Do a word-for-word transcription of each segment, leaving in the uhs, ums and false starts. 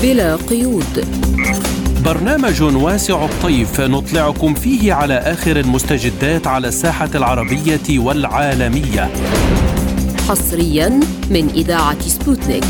بلا قيود، برنامج واسع الطيف نطلعكم فيه على آخر المستجدات على الساحة العربية والعالمية، حصريا من إذاعة سبوتنيك.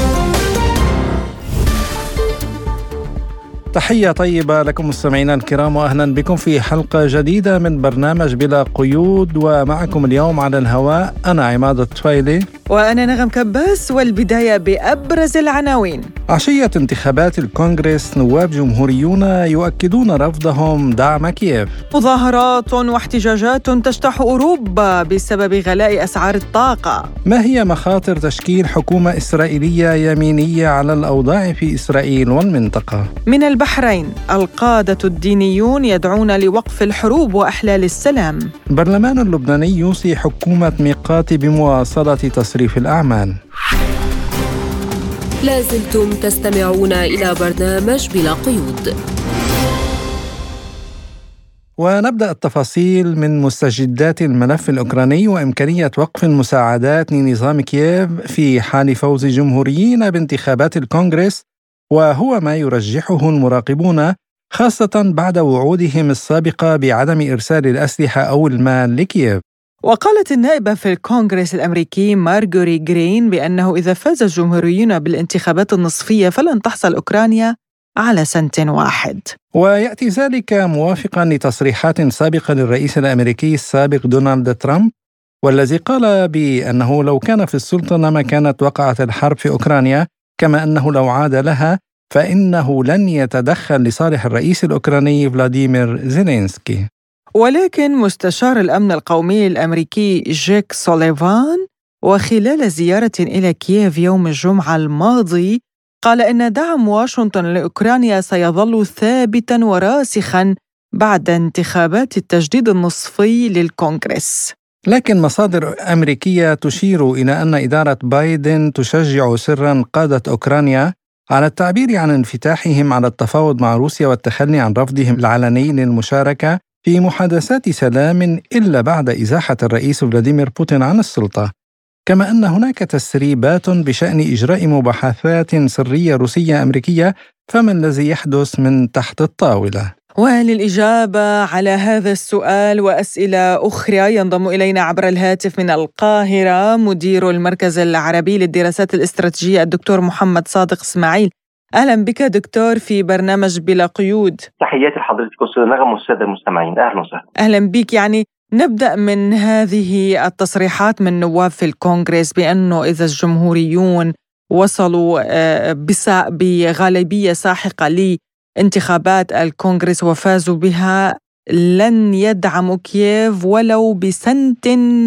تحية طيبة لكم مستمعينا الكرام، وأهلا بكم في حلقة جديدة من برنامج بلا قيود. ومعكم اليوم على الهواء أنا عماد الطفيلي وأنا نغم كباس. والبداية بأبرز العناوين. عشية انتخابات الكونغرس نواب جمهوريون يؤكدون رفضهم دعم كييف. مظاهرات واحتجاجات تجتاح أوروبا بسبب غلاء أسعار الطاقة. ما هي مخاطر تشكيل حكومة إسرائيلية يمينية على الأوضاع في إسرائيل والمنطقة؟ من البحرين القادة الدينيون يدعون لوقف الحروب وإحلال السلام. البرلمان اللبناني يوصي حكومة ميقات بمواصلة تصريف الأعمال. لازلتم تستمعون إلى برنامج بلا قيود. ونبدأ التفاصيل من مستجدات الملف الأوكراني وإمكانية وقف المساعدات لنظام كييف في حال فوز جمهوريين بانتخابات الكونغرس، وهو ما يرجحه المراقبون خاصة بعد وعودهم السابقة بعدم إرسال الأسلحة أو المال لكييف. وقالت النائبة في الكونغرس الأمريكي مارجوري جرين بأنه إذا فاز الجمهوريون بالانتخابات النصفية فلن تحصل أوكرانيا على سنت واحد. ويأتي ذلك موافقا لتصريحات سابقة للرئيس الأمريكي السابق دونالد ترامب، والذي قال بأنه لو كان في السلطة لما كانت وقعت الحرب في أوكرانيا، كما أنه لو عاد لها فإنه لن يتدخل لصالح الرئيس الأوكراني فلاديمير زيلينسكي. ولكن مستشار الأمن القومي الأمريكي جيك سوليفان وخلال زيارة إلى كييف يوم الجمعة الماضي قال إن دعم واشنطن لأوكرانيا سيظل ثابتاً وراسخاً بعد انتخابات التجديد النصفي للكونغرس. لكن مصادر أمريكية تشير إلى أن إدارة بايدن تشجع سراً قادة أوكرانيا على التعبير عن انفتاحهم على التفاوض مع روسيا والتخلي عن رفضهم العلني للمشاركة في محادثات سلام إلا بعد إزاحة الرئيس فلاديمير بوتين عن السلطة، كما أن هناك تسريبات بشأن إجراء مباحثات سرية روسية أمريكية، فما الذي يحدث من تحت الطاولة؟ وللإجابة على هذا السؤال وأسئلة أخرى ينضم إلينا عبر الهاتف من القاهرة مدير المركز العربي للدراسات الاستراتيجية الدكتور محمد صادق إسماعيل. أهلا بك دكتور في برنامج بلا قيود. تحياتي لحضرتك أستاذ نغم والسادة المستمعين، أهلا وسهلا. أهلا بك. يعني نبدأ من هذه التصريحات من نواب في الكونغرس بأنه إذا الجمهوريون وصلوا بغالبية ساحقة لانتخابات الكونغرس وفازوا بها لن يدعموا كييف ولو بسنت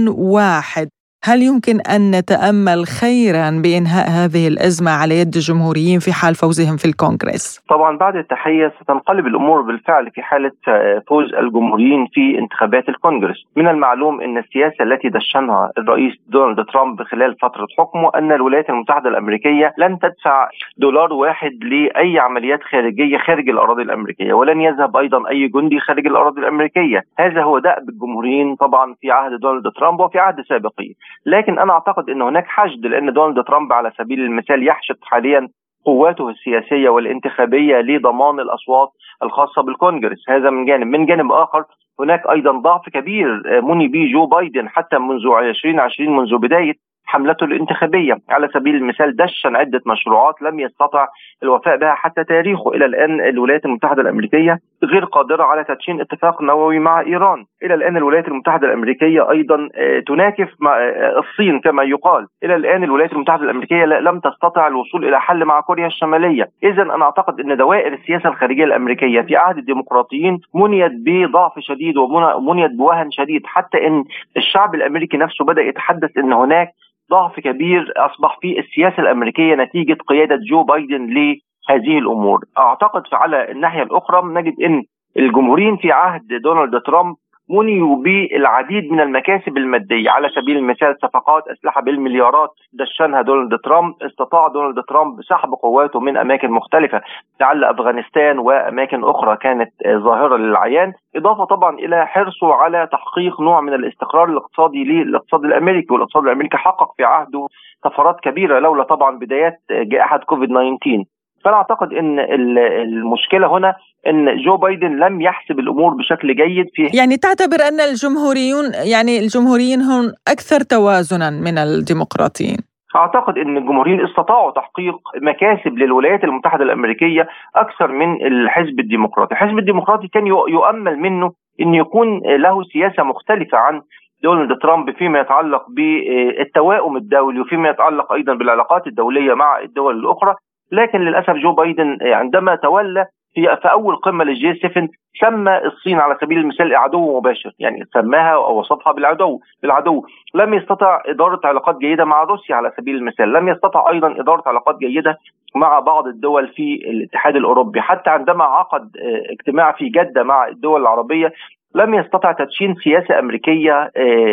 واحد. هل يمكن أن نتأمل خيراً بإنهاء هذه الأزمة على يد الجمهوريين في حال فوزهم في الكونغرس؟ طبعاً بعد التحية ستنقلب الأمور بالفعل في حالة فوز الجمهوريين في انتخابات الكونغرس. من المعلوم أن السياسة التي دشنها الرئيس دونالد ترامب خلال فترة حكمه أن الولايات المتحدة الأمريكية لن تدفع دولار واحد لأي عمليات خارجية خارج الأراضي الأمريكية، ولن يذهب أيضاً أي جندي خارج الأراضي الأمريكية. هذا هو دأب الجمهوريين طبعاً في عهد دونالد ترامب وفي عهد سابقين. لكن أنا أعتقد أن هناك حشد، لأن دونالد ترامب على سبيل المثال يحشد حاليا قواته السياسية والانتخابية لضمان الأصوات الخاصة بالكونغرس. هذا من جانب. من جانب آخر هناك أيضا ضعف كبير مني به جو بايدن حتى منذ عشرين عشرين، منذ بداية حملته الانتخابية. على سبيل المثال دشن عدة مشروعات لم يستطع الوفاء بها حتى تاريخه. إلى الآن الولايات المتحدة الأمريكية غير قادرة على تدشين اتفاق نووي مع إيران. إلى الآن الولايات المتحدة الأمريكية أيضا تناكف مع الصين كما يقال. إلى الآن الولايات المتحدة الأمريكية لم تستطع الوصول إلى حل مع كوريا الشمالية. إذن أنا أعتقد أن دوائر السياسة الخارجية الأمريكية في عهد الديمقراطيين منيت بضعف شديد ومنيت بوهن شديد، حتى أن الشعب الأمريكي نفسه بدأ يتحدث أن هناك ضعف كبير أصبح في السياسة الأمريكية نتيجة قيادة جو بايدن لهذه الأمور. أعتقد على الناحية الأخرى نجد أن الجمهوريين في عهد دونالد ترامب منيوا بالعديد من المكاسب المادية. على سبيل المثال صفقات أسلحة بالمليارات دشنها دونالد ترامب. استطاع دونالد ترامب سحب قواته من أماكن مختلفة لعل أفغانستان وأماكن أخرى كانت ظاهرة للعيان، إضافة طبعا إلى حرصه على تحقيق نوع من الاستقرار الاقتصادي للاقتصاد الأمريكي. والاقتصاد الأمريكي حقق في عهده طفرات كبيرة لولا طبعا بدايات جائحة كوفيد تسعة عشر. فانا اعتقد ان المشكله هنا ان جو بايدن لم يحسب الامور بشكل جيد. في يعني تعتبر ان الجمهوريون يعني الجمهوريين هم اكثر توازنا من الديمقراطيين؟ أعتقد أن الجمهوريين استطاعوا تحقيق مكاسب للولايات المتحدة الأمريكية أكثر من الحزب الديمقراطي. الحزب الديمقراطي كان يؤمل منه أن يكون له سياسة مختلفة عن دونالد ترامب فيما يتعلق بالتوائم الدولي وفيما يتعلق أيضا بالعلاقات الدولية مع الدول الأخرى، لكن للأسف جو بايدن عندما تولى في في أول قمة للجي سبعة سمى الصين على سبيل المثال عدو مباشر، يعني سماها أو وصفها بالعدو بالعدو لم يستطع إدارة علاقات جيدة مع روسيا على سبيل المثال، لم يستطع أيضا إدارة علاقات جيدة مع بعض الدول في الاتحاد الأوروبي. حتى عندما عقد اجتماع في جدة مع الدول العربية لم يستطع تدشين سياسة أمريكية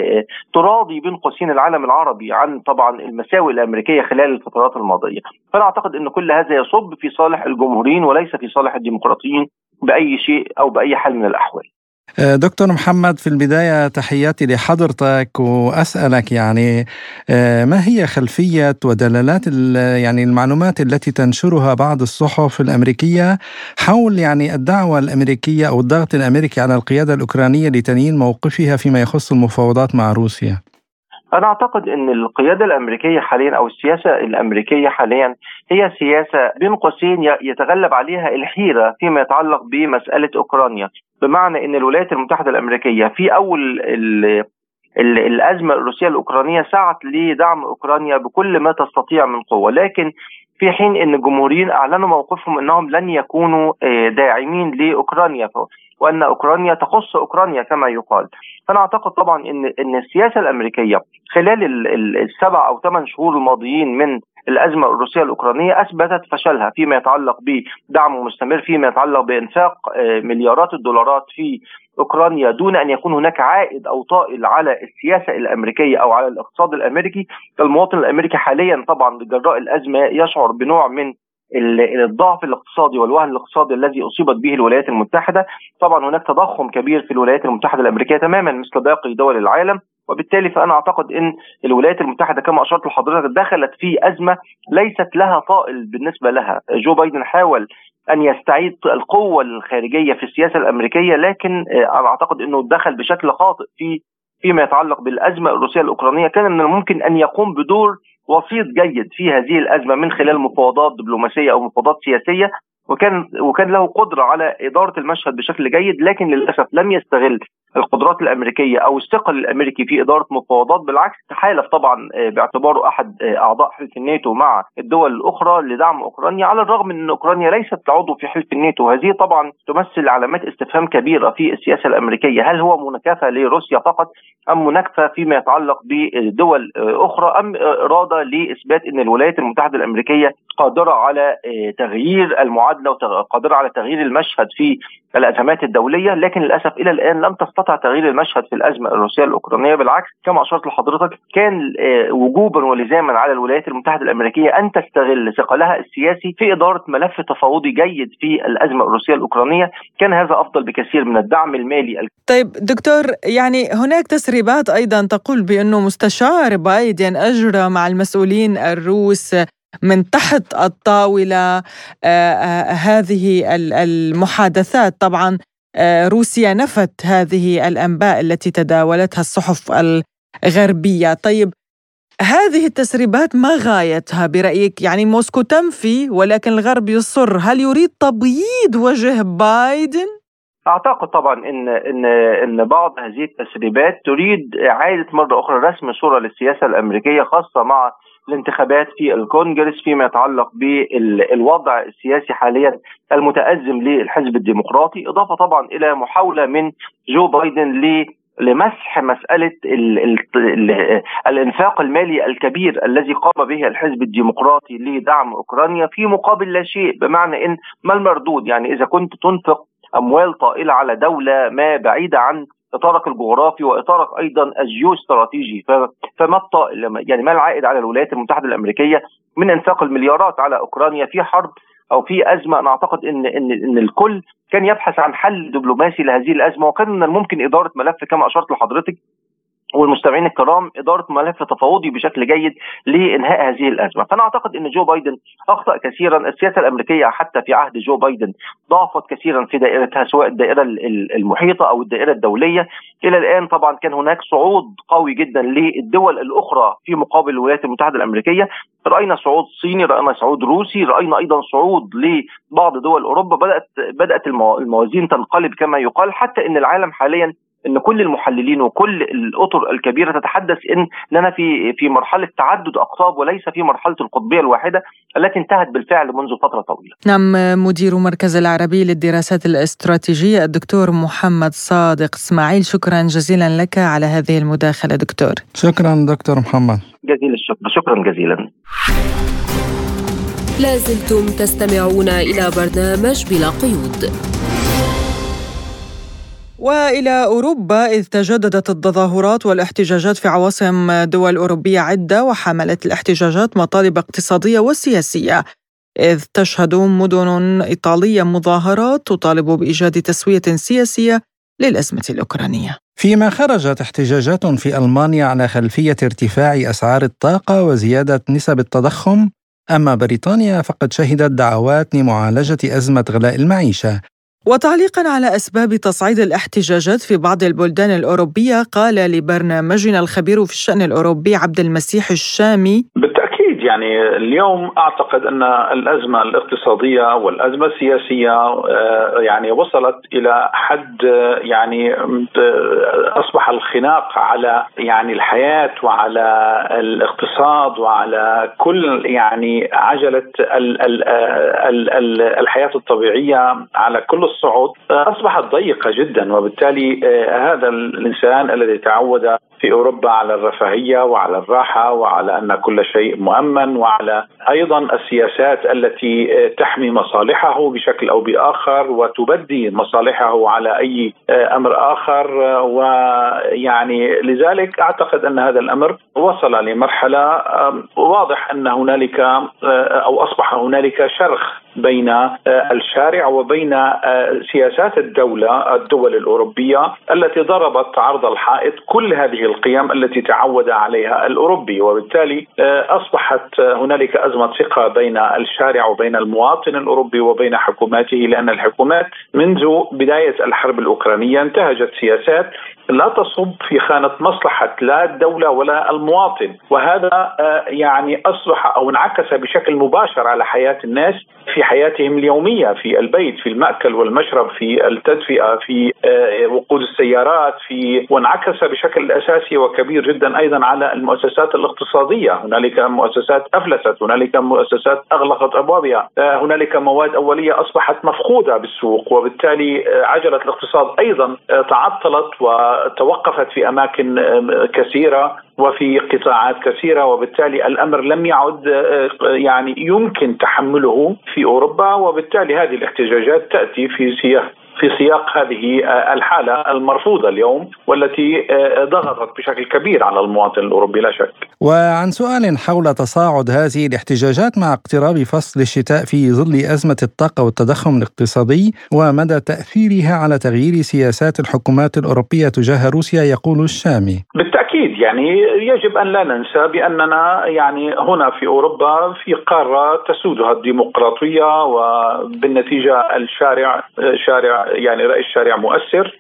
تراضي بين قوسين العالم العربي عن طبعا المساوئ الأمريكية خلال الفترات الماضية. فأنا أعتقد أن كل هذا يصب في صالح الجمهوريين وليس في صالح الديمقراطيين بأي شيء أو بأي حال من الأحوال. دكتور محمد، في البداية تحياتي لحضرتك، وأسألك يعني ما هي خلفية ودلالات يعني المعلومات التي تنشرها بعض الصحف الأمريكية حول يعني الدعوة الأمريكية أو الضغط الأمريكي على القيادة الأوكرانية لتنيين موقفها فيما يخص المفاوضات مع روسيا؟ أنا أعتقد أن القيادة الأمريكية حاليا أو السياسة الأمريكية حاليا هي سياسة بين قوسين يتغلب عليها الحيرة فيما يتعلق بمسألة أوكرانيا، بمعنى أن الولايات المتحدة الأمريكية في أول ال ال الأزمة الروسية الأوكرانية سعت لدعم أوكرانيا بكل ما تستطيع من قوة، لكن في حين أن الجمهوريين أعلنوا موقفهم أنهم لن يكونوا داعمين لأوكرانيا وأن أوكرانيا تخص أوكرانيا كما يقال. فأنا أعتقد طبعا أن أن السياسة الأمريكية خلال السبع أو ثمان شهور الماضيين من الأزمة الروسية الأوكرانية أثبتت فشلها فيما يتعلق بدعم مستمر، فيما يتعلق بإنفاق مليارات الدولارات في أوكرانيا دون أن يكون هناك عائد أو طائل على السياسة الأمريكية أو على الاقتصاد الأمريكي. المواطن الأمريكي حاليا طبعا جراء الأزمة يشعر بنوع من الضعف الاقتصادي والوهن الاقتصادي الذي أصيبت به الولايات المتحدة. طبعا هناك تضخم كبير في الولايات المتحدة الأمريكية تماما مثل باقي دول العالم، وبالتالي فأنا أعتقد أن الولايات المتحدة كما أشرت لحضرتك دخلت في أزمة ليست لها طائل بالنسبة لها. جو بايدن حاول أن يستعيد القوة الخارجية في السياسة الأمريكية، لكن أنا أعتقد أنه دخل بشكل خاطئ في فيما يتعلق بالأزمة الروسية الأوكرانية. كان من الممكن أن يقوم بدور وسيط جيد في هذه الأزمة من خلال مفاوضات دبلوماسية أو مفاوضات سياسية، وكان وكان له قدرة على إدارة المشهد بشكل جيد، لكن للأسف لم يستغل القدرات الأمريكية أو الثقل الأمريكي في إدارة مفاوضات، بالعكس تحالف طبعا باعتباره أحد أعضاء حلف الناتو مع الدول الأخرى لدعم أوكرانيا، على الرغم من أن أوكرانيا ليست عضو في حلف الناتو. هذه طبعا تمثل علامات استفهام كبيرة في السياسة الأمريكية، هل هو مناكفة لروسيا فقط أم مناكفة فيما يتعلق بدول أخرى، أم إرادة لإثبات أن الولايات المتحدة الأمريكية قادرة على تغيير المعادلة وقادرة على تغيير المشهد في الأزمات الدولية. لكن للأسف إلى الآن لم تستطع تغيير المشهد في الأزمة الروسية الأوكرانية، بالعكس كما أشرت لحضرتك كان وجوبا ولزاما على الولايات المتحدة الأمريكية أن تستغل ثقلها السياسي في إدارة ملف تفاوضي جيد في الأزمة الروسية الأوكرانية. كان هذا أفضل بكثير من الدعم المالي. طيب دكتور، يعني هناك تسريبات أيضا تقول بأنه مستشار بايدن أجرى مع المسؤولين الروس من تحت الطاولة آه آه هذه المحادثات. طبعا آه روسيا نفت هذه الأنباء التي تداولتها الصحف الغربية. طيب هذه التسريبات ما غايتها برأيك؟ يعني موسكو تنفي ولكن الغرب يصر، هل يريد تبييض وجه بايدن؟ أعتقد طبعا إن إن إن بعض هذه التسريبات تريد إعادة مرة أخرى رسم صورة للسياسة الأمريكية، خاصة مع الانتخابات في الكونغرس فيما يتعلق بالوضع السياسي حاليا المتأزم للحزب الديمقراطي، إضافة طبعا إلى محاولة من جو بايدن ل لمسح مسألة ال ال ال الانفاق المالي الكبير الذي قام به الحزب الديمقراطي لدعم أوكرانيا في مقابل لا شيء. بمعنى إن ما المردود؟ يعني إذا كنت تنفق أموال طائلة على دولة ما بعيدة عن إطارك الجغرافي وإطارك أيضا الجيوستراتيجي، فما الطائل يعني ما العائد على الولايات المتحدة الأمريكية من إنفاق المليارات على أوكرانيا في حرب أو في أزمة؟ أنا أعتقد إن إن إن الكل كان يبحث عن حل دبلوماسي لهذه الأزمة، وكان من الممكن إدارة ملف كما أشرت لحضرتك والمستمعين الكرام إدارة ملف تفاوضي بشكل جيد لإنهاء هذه الأزمة. فأنا أعتقد أن جو بايدن أخطأ كثيرا. السياسة الأمريكية حتى في عهد جو بايدن ضعفت كثيرا في دائرتها، سواء الدائرة المحيطة أو الدائرة الدولية. إلى الآن طبعا كان هناك صعود قوي جدا للدول الأخرى في مقابل الولايات المتحدة الأمريكية. رأينا صعود صيني، رأينا صعود روسي، رأينا أيضا صعود لبعض دول أوروبا. بدأت بدأت الموازين تنقلب كما يقال، حتى أن العالم حاليا، ان كل المحللين وكل الاطر الكبيره تتحدث ان اننا في في مرحله تعدد اقطاب وليس في مرحله القطبيه الواحده التي انتهت بالفعل منذ فتره طويله. نعم، مدير مركز العربي للدراسات الاستراتيجيه الدكتور محمد صادق اسماعيل، شكرا جزيلا لك على هذه المداخله دكتور. شكرا دكتور محمد. جزيل الشكر، شكرا جزيلا. لازلتم تستمعون الى برنامج بلا قيود. وإلى أوروبا، إذ تجددت التظاهرات والاحتجاجات في عواصم دول أوروبية عدة، وحملت الاحتجاجات مطالب اقتصادية وسياسية، إذ تشهد مدن إيطالية مظاهرات تطالب بإيجاد تسوية سياسية للأزمة الأوكرانية. فيما خرجت احتجاجات في ألمانيا على خلفية ارتفاع أسعار الطاقة وزيادة نسب التضخم، أما بريطانيا فقد شهدت دعوات لمعالجة أزمة غلاء المعيشة. وتعليقاً على أسباب تصعيد الاحتجاجات في بعض البلدان الأوروبية، قال لبرنامجنا الخبير في الشأن الأوروبي عبد المسيح الشامي: بالتأكيد يعني اليوم أعتقد أن الأزمة الاقتصادية والأزمة السياسية يعني وصلت إلى حد يعني أصبح الخناق على يعني الحياة وعلى الاقتصاد وعلى كل يعني عجلة الحياة الطبيعية على كل الصعود أصبحت ضيقة جدا. وبالتالي هذا الإنسان الذي تعود في أوروبا على الرفاهية وعلى الراحة وعلى أن كل شيء مؤمن، وعلى أيضا السياسات التي تحمي مصالحه بشكل أو بآخر وتبدي مصالحه على أي أمر آخر، ويعني لذلك أعتقد أن هذا الأمر وصل لمرحلة واضح أن هنالك أو أصبح هنالك شرخ بين الشارع وبين سياسات الدولة الدول الأوروبية التي ضربت عرض الحائط كل هذه القيم التي تعود عليها الأوروبي. وبالتالي أصبحت هنالك أزمة ثقة بين الشارع وبين المواطن الأوروبي وبين حكوماته، لأن الحكومات منذ بداية الحرب الأوكرانية انتهجت سياسات لا تصب في خانة مصلحة لا الدولة ولا المواطن، وهذا يعني أصبح أو انعكس بشكل مباشر على حياة الناس في حياتهم اليومية، في البيت، في المأكل والمشرب، في التدفئة، في وقود السيارات، في وانعكس بشكل أساسي وكبير جدا أيضا على المؤسسات الاقتصادية. هنالك مؤسسات أفلست، هنالك مؤسسات أغلقت أبوابها، هنالك مواد أولية أصبحت مفقودة بالسوق، وبالتالي عجلة الاقتصاد أيضا تعطلت وتوقفت في أماكن كثيرة وفي قطاعات كثيرة، وبالتالي الأمر لم يعد يعني يمكن تحمله في أوروبا. وبالتالي هذه الاحتجاجات تأتي في سياق في سياق هذه الحالة المرفوضة اليوم والتي ضغطت بشكل كبير على المواطن الأوروبي لا شك. وعن سؤال حول تصاعد هذه الاحتجاجات مع اقتراب فصل الشتاء في ظل أزمة الطاقة والتضخم الاقتصادي ومدى تأثيرها على تغيير سياسات الحكومات الأوروبية تجاه روسيا، يقول الشامي: بالتأكيد يعني يجب أن لا ننسى بأننا يعني هنا في أوروبا في قارة تسودها الديمقراطية، وبالنتيجة الشارع شارع يعني رأي الشارع مؤثر،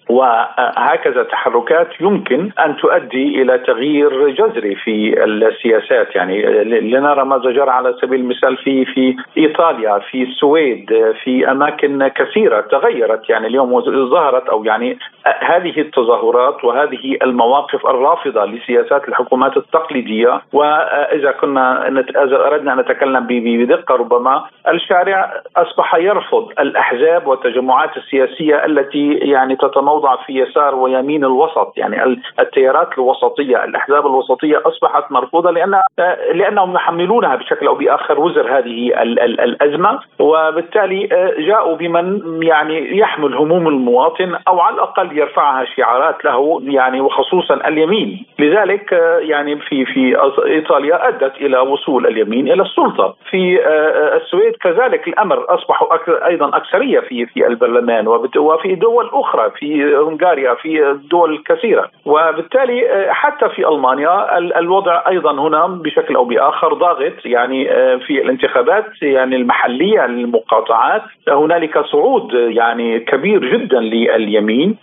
وهكذا تحركات يمكن أن تؤدي إلى تغيير جذري في السياسات. يعني لنرى ماذا جرى على سبيل المثال في في إيطاليا، في السويد، في أماكن كثيرة تغيرت. يعني اليوم ظهرت أو يعني هذه التظاهرات وهذه المواقف الرافضة لسياسات الحكومات التقليدية. وإذا كنا إذا أردنا أن نتكلم بدقة، ربما الشارع أصبح يرفض الأحزاب والتجمعات السياسية التي يعني تتموضع في يسار ويمين الوسط. يعني التيارات الوسطية، الأحزاب الوسطية أصبحت مرفوضة لأن لأنهم يحملونها بشكل أو بآخر وزر هذه الأزمة، وبالتالي جاءوا بمن يعني يحمل هموم المواطن أو على الأقل يرفعها شعارات له، يعني وخصوصا اليمين لذلك يعني في في إيطاليا أدت إلى وصول اليمين إلى السلطة. في السويد كذلك الأمر، أصبحوا أيضا أكثرية في في البرلمان، وفي دول أخرى في هنغاريا، في دول كثيرة. وبالتالي حتى في ألمانيا الوضع أيضا هنا بشكل أو بآخر ضاغط، يعني في الانتخابات يعني المحلية للمقاطعات هنالك صعود يعني كبير جدا لليمين.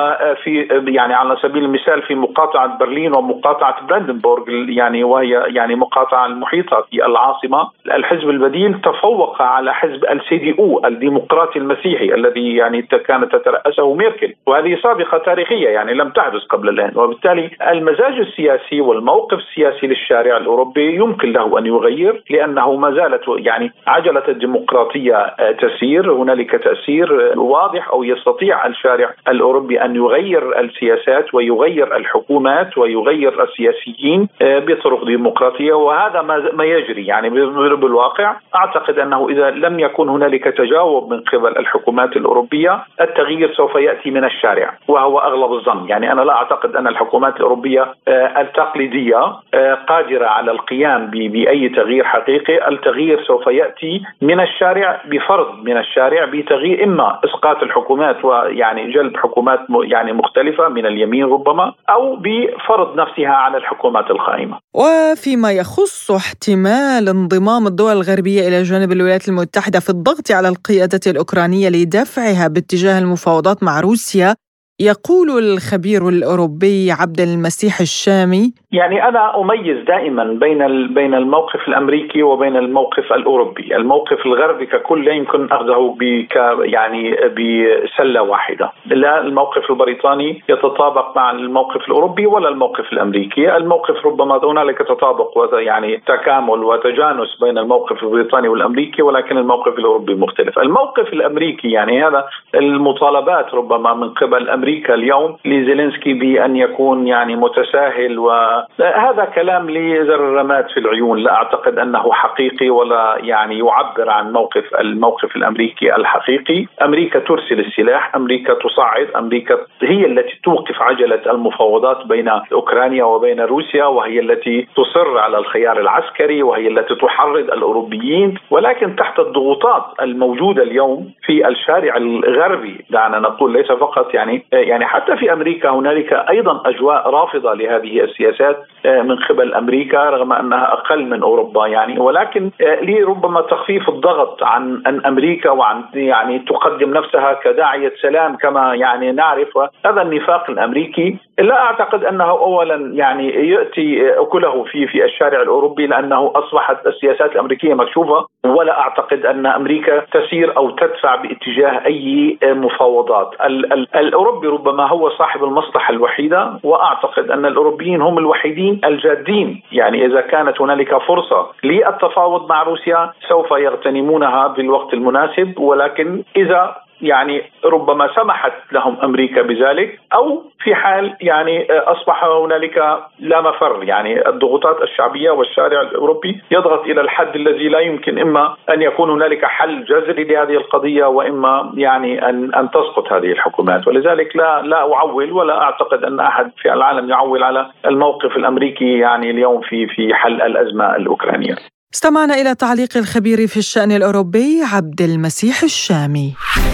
وفي يعني على سبيل المثال في مقاطعة برلين ومقاطعة براندنبورغ، يعني وهي يعني مقاطعة المحيطة في العاصمة، الحزب البديل تفوق على حزب السي دي او الديمقراطي المسيحي الذي يعني كانت تترأسه ميركل، وهذه سابقة تاريخية يعني لم تحدث قبل الآن. وبالتالي المزاج السياسي والموقف السياسي للشارع الأوروبي يمكن له أن يغير، لأنه ما زالت يعني عجلة الديمقراطية تسير، هنالك تأثير واضح، أو يستطيع الشارع الأوروبي بأن يغير السياسات ويغير الحكومات ويغير السياسيين بطرق ديمقراطية. وهذا ما يجري يعني بالواقع. أعتقد أنه إذا لم يكن هنالك تجاوب من قبل الحكومات الأوروبية، التغيير سوف يأتي من الشارع، وهو أغلب الظن. يعني أنا لا أعتقد أن الحكومات الأوروبية التقليدية قادرة على القيام بأي تغيير حقيقي. التغيير سوف يأتي من الشارع، بفرض من الشارع بتغيير إما إسقاط الحكومات ويعني جلب حكومات يعني مختلفة من اليمين ربما، أو بفرض نفسها على الحكومات القائمة. وفيما يخص احتمال انضمام الدول الغربية إلى جانب الولايات المتحدة في الضغط على القيادة الأوكرانية لدفعها باتجاه المفاوضات مع روسيا، يقول الخبير الأوروبي عبد المسيح الشامي: يعني أنا أميز دائما بين بين الموقف الأمريكي وبين الموقف الأوروبي. الموقف الغربي ككل لا يمكن أخذه بك يعني بسلة واحدة. لا الموقف البريطاني يتطابق مع الموقف الأوروبي ولا الموقف الأمريكي. الموقف ربما هنالك تطابق ويعني تكامل وتجانس بين الموقف البريطاني والأمريكي، ولكن الموقف الأوروبي مختلف. الموقف الأمريكي يعني هذا المطالبات ربما من قبل أمريكا اليوم لزيلينسكي بأن يكون يعني متساهل، وهذا كلام لزر الرماد في العيون. لا أعتقد أنه حقيقي ولا يعني يعبر عن موقف الموقف الأمريكي الحقيقي. أمريكا ترسل السلاح، أمريكا تصعد، أمريكا هي التي توقف عجلة المفاوضات بين أوكرانيا وبين روسيا، وهي التي تصر على الخيار العسكري، وهي التي تحرض الأوروبيين، ولكن تحت الضغوطات الموجودة اليوم في الشارع الغربي. دعنا نقول ليس فقط يعني يعني حتى في أمريكا هنالك أيضا أجواء رافضة لهذه السياسات من قبل أمريكا، رغم أنها أقل من أوروبا يعني، ولكن لربما تخفيف الضغط عن أن أمريكا وعن يعني تقدم نفسها كداعية سلام كما يعني نعرف. هذا النفاق الأمريكي لا أعتقد أنه أولا يعني يأتي أكله في في الشارع الأوروبي، لأنه أصبحت السياسات الأمريكية مكشوفة، ولا أعتقد أن أمريكا تسير أو تدفع باتجاه أي مفاوضات. الأوروبي ربما هو صاحب المصلحة الوحيدة، وأعتقد أن الأوروبيين هم الوحيدين الجادين. يعني إذا كانت هنالك فرصة للتفاوض مع روسيا سوف يغتنمونها بالوقت المناسب، ولكن إذا يعني ربما سمحت لهم أمريكا بذلك، أو في حال يعني أصبح هنالك لا مفر، يعني الضغوطات الشعبية والشارع الأوروبي يضغط إلى الحد الذي لا يمكن إما أن يكون هنالك حل جذري لهذه القضية، وإما يعني أن أن تسقط هذه الحكومات. ولذلك لا لا أعول، ولا أعتقد أن أحد في العالم يعول على الموقف الأمريكي يعني اليوم في في حل الأزمة الأوكرانية. استمعنا إلى تعليق الخبير في الشأن الأوروبي عبد المسيح الشامي.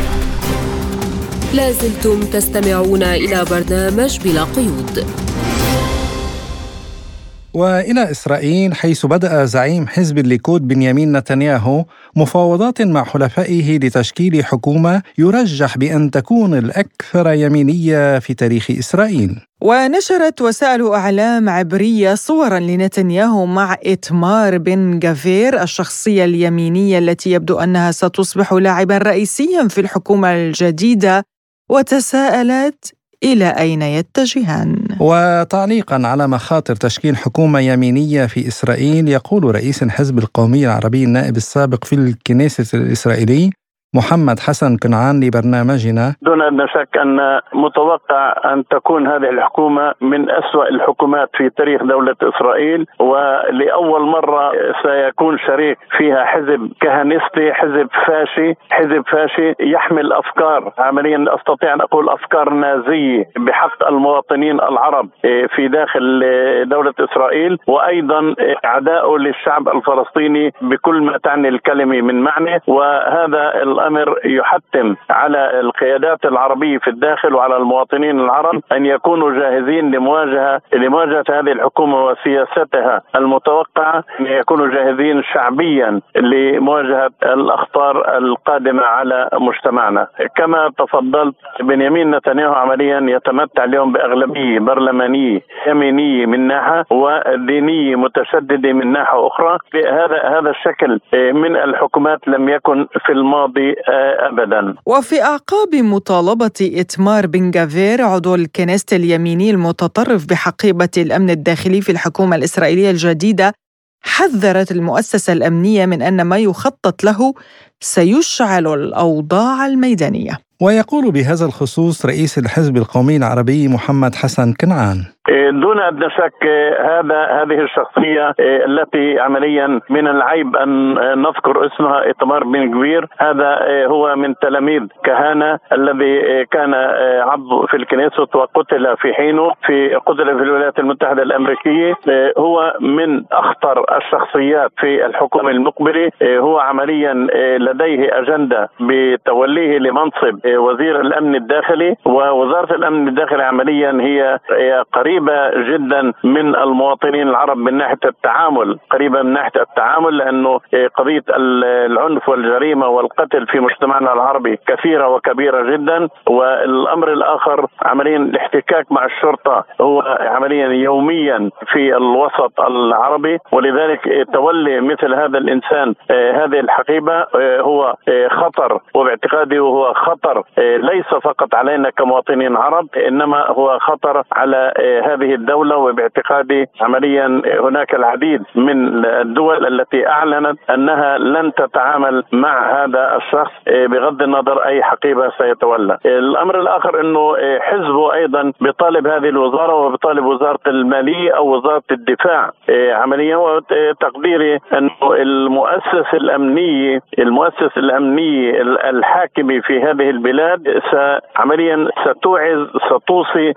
لازلتم تستمعون إلى برنامج بلا قيود. وإلى إسرائيل، حيث بدأ زعيم حزب الليكود بنيامين نتنياهو مفاوضات مع حلفائه لتشكيل حكومة يرجح بأن تكون الأكثر يمينية في تاريخ إسرائيل. ونشرت وسائل إعلام عبرية صوراً لنتنياهو مع إتمار بن غفير، الشخصية اليمينية التي يبدو أنها ستصبح لاعباً رئيسياً في الحكومة الجديدة، وتساءلت إلى أين يتجهان. وتعليقاً على مخاطر تشكيل حكومة يمينية في إسرائيل، يقول رئيس الحزب القومي العربي النائب السابق في الكنيسة الإسرائيلي محمد حسن كنعان لبرنامجنا. دون أدنى شك أن متوقع أن تكون هذه الحكومة من أسوأ الحكومات في تاريخ دولة إسرائيل، ولأول مرة سيكون شريك فيها حزب كهنستي، حزب فاشي، حزب فاشي يحمل أفكار، عمليا أستطيع أن أقول أفكار نازية بحق المواطنين العرب في داخل دولة إسرائيل، وأيضا عداء للشعب الفلسطيني بكل ما تعني الكلمة من معنى. وهذا الأمر يحتم على القيادات العربية في الداخل وعلى المواطنين العرب أن يكونوا جاهزين لمواجهة لمواجهة هذه الحكومة وسياستها المتوقعة، أن يكونوا جاهزين شعبيا لمواجهة الأخطار القادمة على مجتمعنا. كما تفضلت، بنيامين نتنياهو عمليا يتمتع اليوم بأغلبية برلمانية يمينية من ناحية ودينية متشددة من ناحية أخرى. هذا هذا الشكل من الحكومات لم يكن في الماضي أبدا. وفي أعقاب مطالبة إتمار بن غفير عضو الكنيست اليميني المتطرف بحقيبة الأمن الداخلي في الحكومة الإسرائيلية الجديدة، حذرت المؤسسة الأمنية من أن ما يخطط له سيشعل الأوضاع الميدانية. ويقول بهذا الخصوص رئيس الحزب القومي العربي محمد حسن كنعان. دون أدنى شك هذا هذه الشخصية التي عمليا من العيب أن نذكر اسمها إتمار بن غفير، هذا هو من تلاميذ كهنة الذي كان عضو في الكنيست وقتل في حينه في قتل في الولايات المتحدة الأمريكية. هو من أخطر الشخصيات في الحكومة المقبلة. هو عمليا لديه أجندة بتوليه لمنصب وزير الأمن الداخلي، ووزارة الأمن الداخلي عمليا هي قريبة جدا من المواطنين العرب من ناحية التعامل، قريبة من ناحية التعامل، لأنه قضية العنف والجريمة والقتل في مجتمعنا العربي كثيرة وكبيرة جدا. والأمر الآخر عمليا الاحتكاك مع الشرطة هو عمليا يوميا في الوسط العربي، ولذلك تولي مثل هذا الإنسان هذه الحقيبة هو خطر، وباعتقادي هو خطر ليس فقط علينا كمواطنين عرب، إنما هو خطر على هذه الدولة. وباعتقادي عمليا هناك العديد من الدول التي أعلنت أنها لن تتعامل مع هذا الشخص بغض النظر أي حقيبة سيتولى. الأمر الآخر أنه حزبه أيضا بطالب هذه الوزارة وبطالب وزارة المالية أو وزارة الدفاع عمليا. وتقديري أنه المؤسسة الأمنية المؤسسة الأمنية الحاكمة في هذه البلاد عمليا ستوعظ ستوصي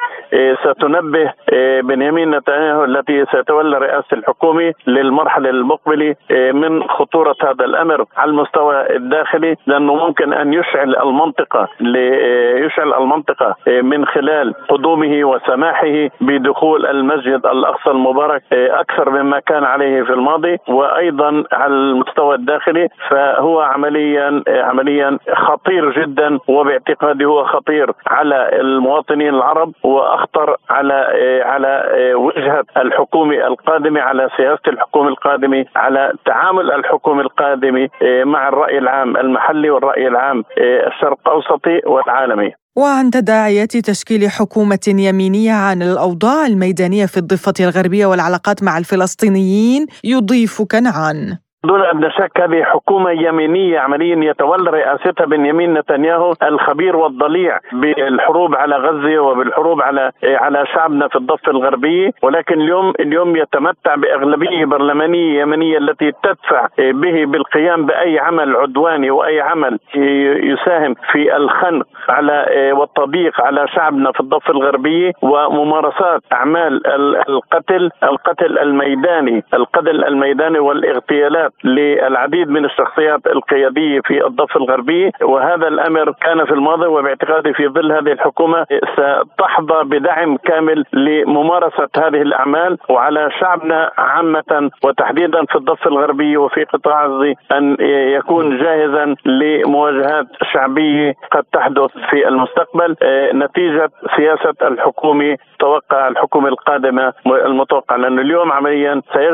ستنبه بنيامين نتنياهو التي ستولى رئاسة الحكومة للمرحلة المقبلة من خطورة هذا الأمر على المستوى الداخلي، لأنه ممكن أن يشعل المنطقة يشعل المنطقة من خلال قدومه وسماحه بدخول المسجد الأقصى المبارك أكثر مما كان عليه في الماضي. وأيضا على المستوى الداخلي فهو عمليا عمليا خطير جدا، وباعتقادي هو خطير على المواطنين العرب وأخطر على على وجهة الحكومة القادمة، على سياسة الحكومة القادمة، على تعامل الحكومة القادمة مع الرأي العام المحلي والرأي العام الشرق الأوسطي والعالمي. وعن تداعيات تشكيل حكومة يمينية عن الأوضاع الميدانية في الضفة الغربية والعلاقات مع الفلسطينيين يضيف كنعان. دون أدنى شك هذه حكومة يمينية عمليا يتولى رئاستها بنيامين نتنياهو الخبير والضليع بالحروب على غزة وبالحروب على على شعبنا في الضفة الغربية، ولكن اليوم اليوم يتمتع بأغلبية برلمانية يمنية التي تدفع به بالقيام بأي عمل عدواني وأي عمل يساهم في الخنق على والتضييق على شعبنا في الضفة الغربية، وممارسات أعمال القتل القتل الميداني القتل الميداني والاغتيالات للعديد من الشخصيات القيادية في الضفة الغربية. وهذا الأمر كان في الماضي، وباعتقادي في ظل هذه الحكومة ستحظى بدعم كامل لممارسة هذه الأعمال، وعلى شعبنا عامة وتحديدا في الضفة الغربية وفي قطاع غزة أن يكون جاهزا لمواجهات شعبية قد تحدث في المستقبل نتيجة سياسة الحكومة توقع الحكومة القادمة المتوقع، لأن اليوم عمليا سيجلس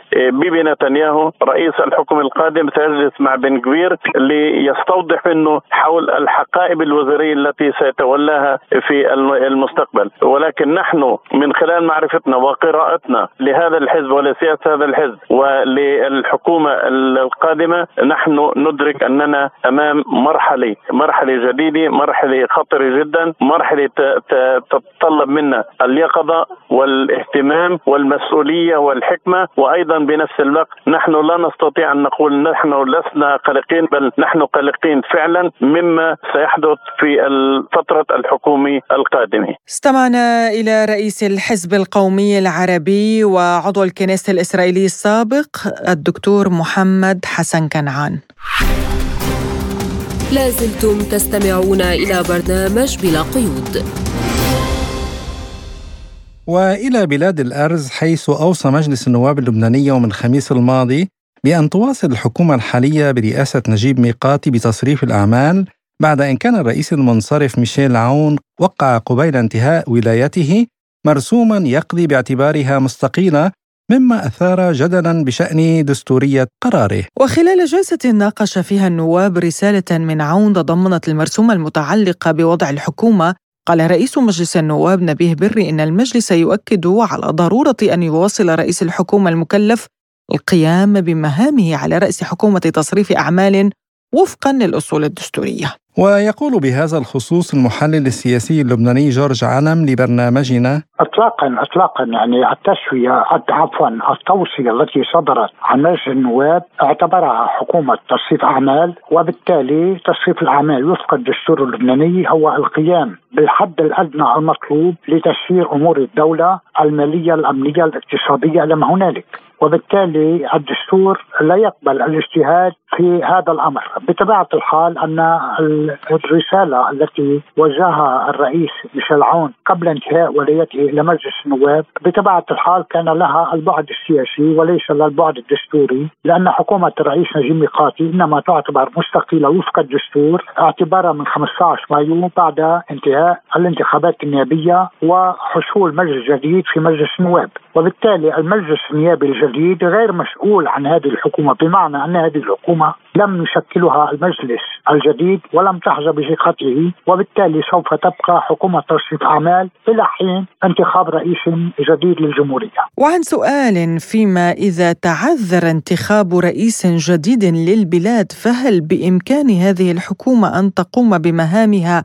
بيبي نتنياهو رئيس الحكومة القادم سيجلس مع بن غفير ليستوضح منه حول الحقائب الوزارية التي سيتولاها في المستقبل. ولكن نحن من خلال معرفتنا وقراءتنا لهذا الحزب ولسياسة هذا الحزب وللحكومة القادمة نحن ندرك أننا أمام مرحلة مرحلة جديدة، مرحلة خطرة جدا، مرحلة تتطلب منا اليقظة والاهتمام والمسؤولية والحكمة. وأيضا بنفس الوقت نحن لا نستطيع أن نقول نحن لسنا قلقين، بل نحن قلقين فعلا مما سيحدث في الفترة الحكومية القادمة. استمعنا إلى رئيس الحزب القومي العربي وعضو الكنيسة الإسرائيلي السابق الدكتور محمد حسن كنعان. لازلتم تستمعون إلى برنامج بلا قيود. وإلى بلاد الأرز، حيث أوصى مجلس النواب اللبناني يوم الخميس الماضي بأن تواصل الحكومة الحالية برئاسة نجيب ميقاتي بتصريف الأعمال بعد أن كان الرئيس المنصرف ميشيل عون وقع قبيل انتهاء ولايته مرسوما يقضي باعتبارها مستقيلة، مما أثار جدلا بشأن دستورية قراره. وخلال جلسة ناقش فيها النواب رسالة من عون تضمنت المرسومة المتعلقة بوضع الحكومة، قال رئيس مجلس النواب نبيه بري إن المجلس يؤكد على ضرورة أن يواصل رئيس الحكومة المكلف القيام بمهامه على رأس حكومة تصريف أعمال وفقا للأصول الدستورية. ويقول بهذا الخصوص المحلل السياسي اللبناني جورج علم لبرنامجنا: اطلاقا اطلاقا يعني التسويه عفوا التوصيه التي صدرت عن مجلس النواب اعتبرها حكومه تصريف اعمال، وبالتالي تصريف الاعمال وفق الدستور اللبناني هو القيام بالحد الادنى المطلوب لتسيير امور الدوله الماليه الامنيه الاقتصاديه الى ما هنالك. وبالتالي الدستور لا يقبل الاجتهاد في هذا الأمر. بطبيعة الحال أن الرسالة التي وجهها الرئيس ميشيل عون قبل انتهاء ولايته إلى مجلس النواب بطبيعة الحال كان لها البعد السياسي وليس لها البعد الدستوري، لأن حكومة الرئيس نجيب ميقاتي إنما تعتبر مستقلة وفق الدستور اعتبارا من خمسة عشر مايو بعد انتهاء الانتخابات النيابية وحصول مجلس جديد في مجلس النواب. وبالتالي المجلس النيابي الجديد غير مسؤول عن هذه الحكومة، بمعنى أن هذه الحكومة لم يشكلها المجلس الجديد ولم تحظى بثقته، وبالتالي سوف تبقى حكومة تصريف أعمال إلى حين انتخاب رئيس جديد للجمهورية. وعن سؤال فيما إذا تعذر انتخاب رئيس جديد للبلاد، فهل بإمكان هذه الحكومة أن تقوم بمهامها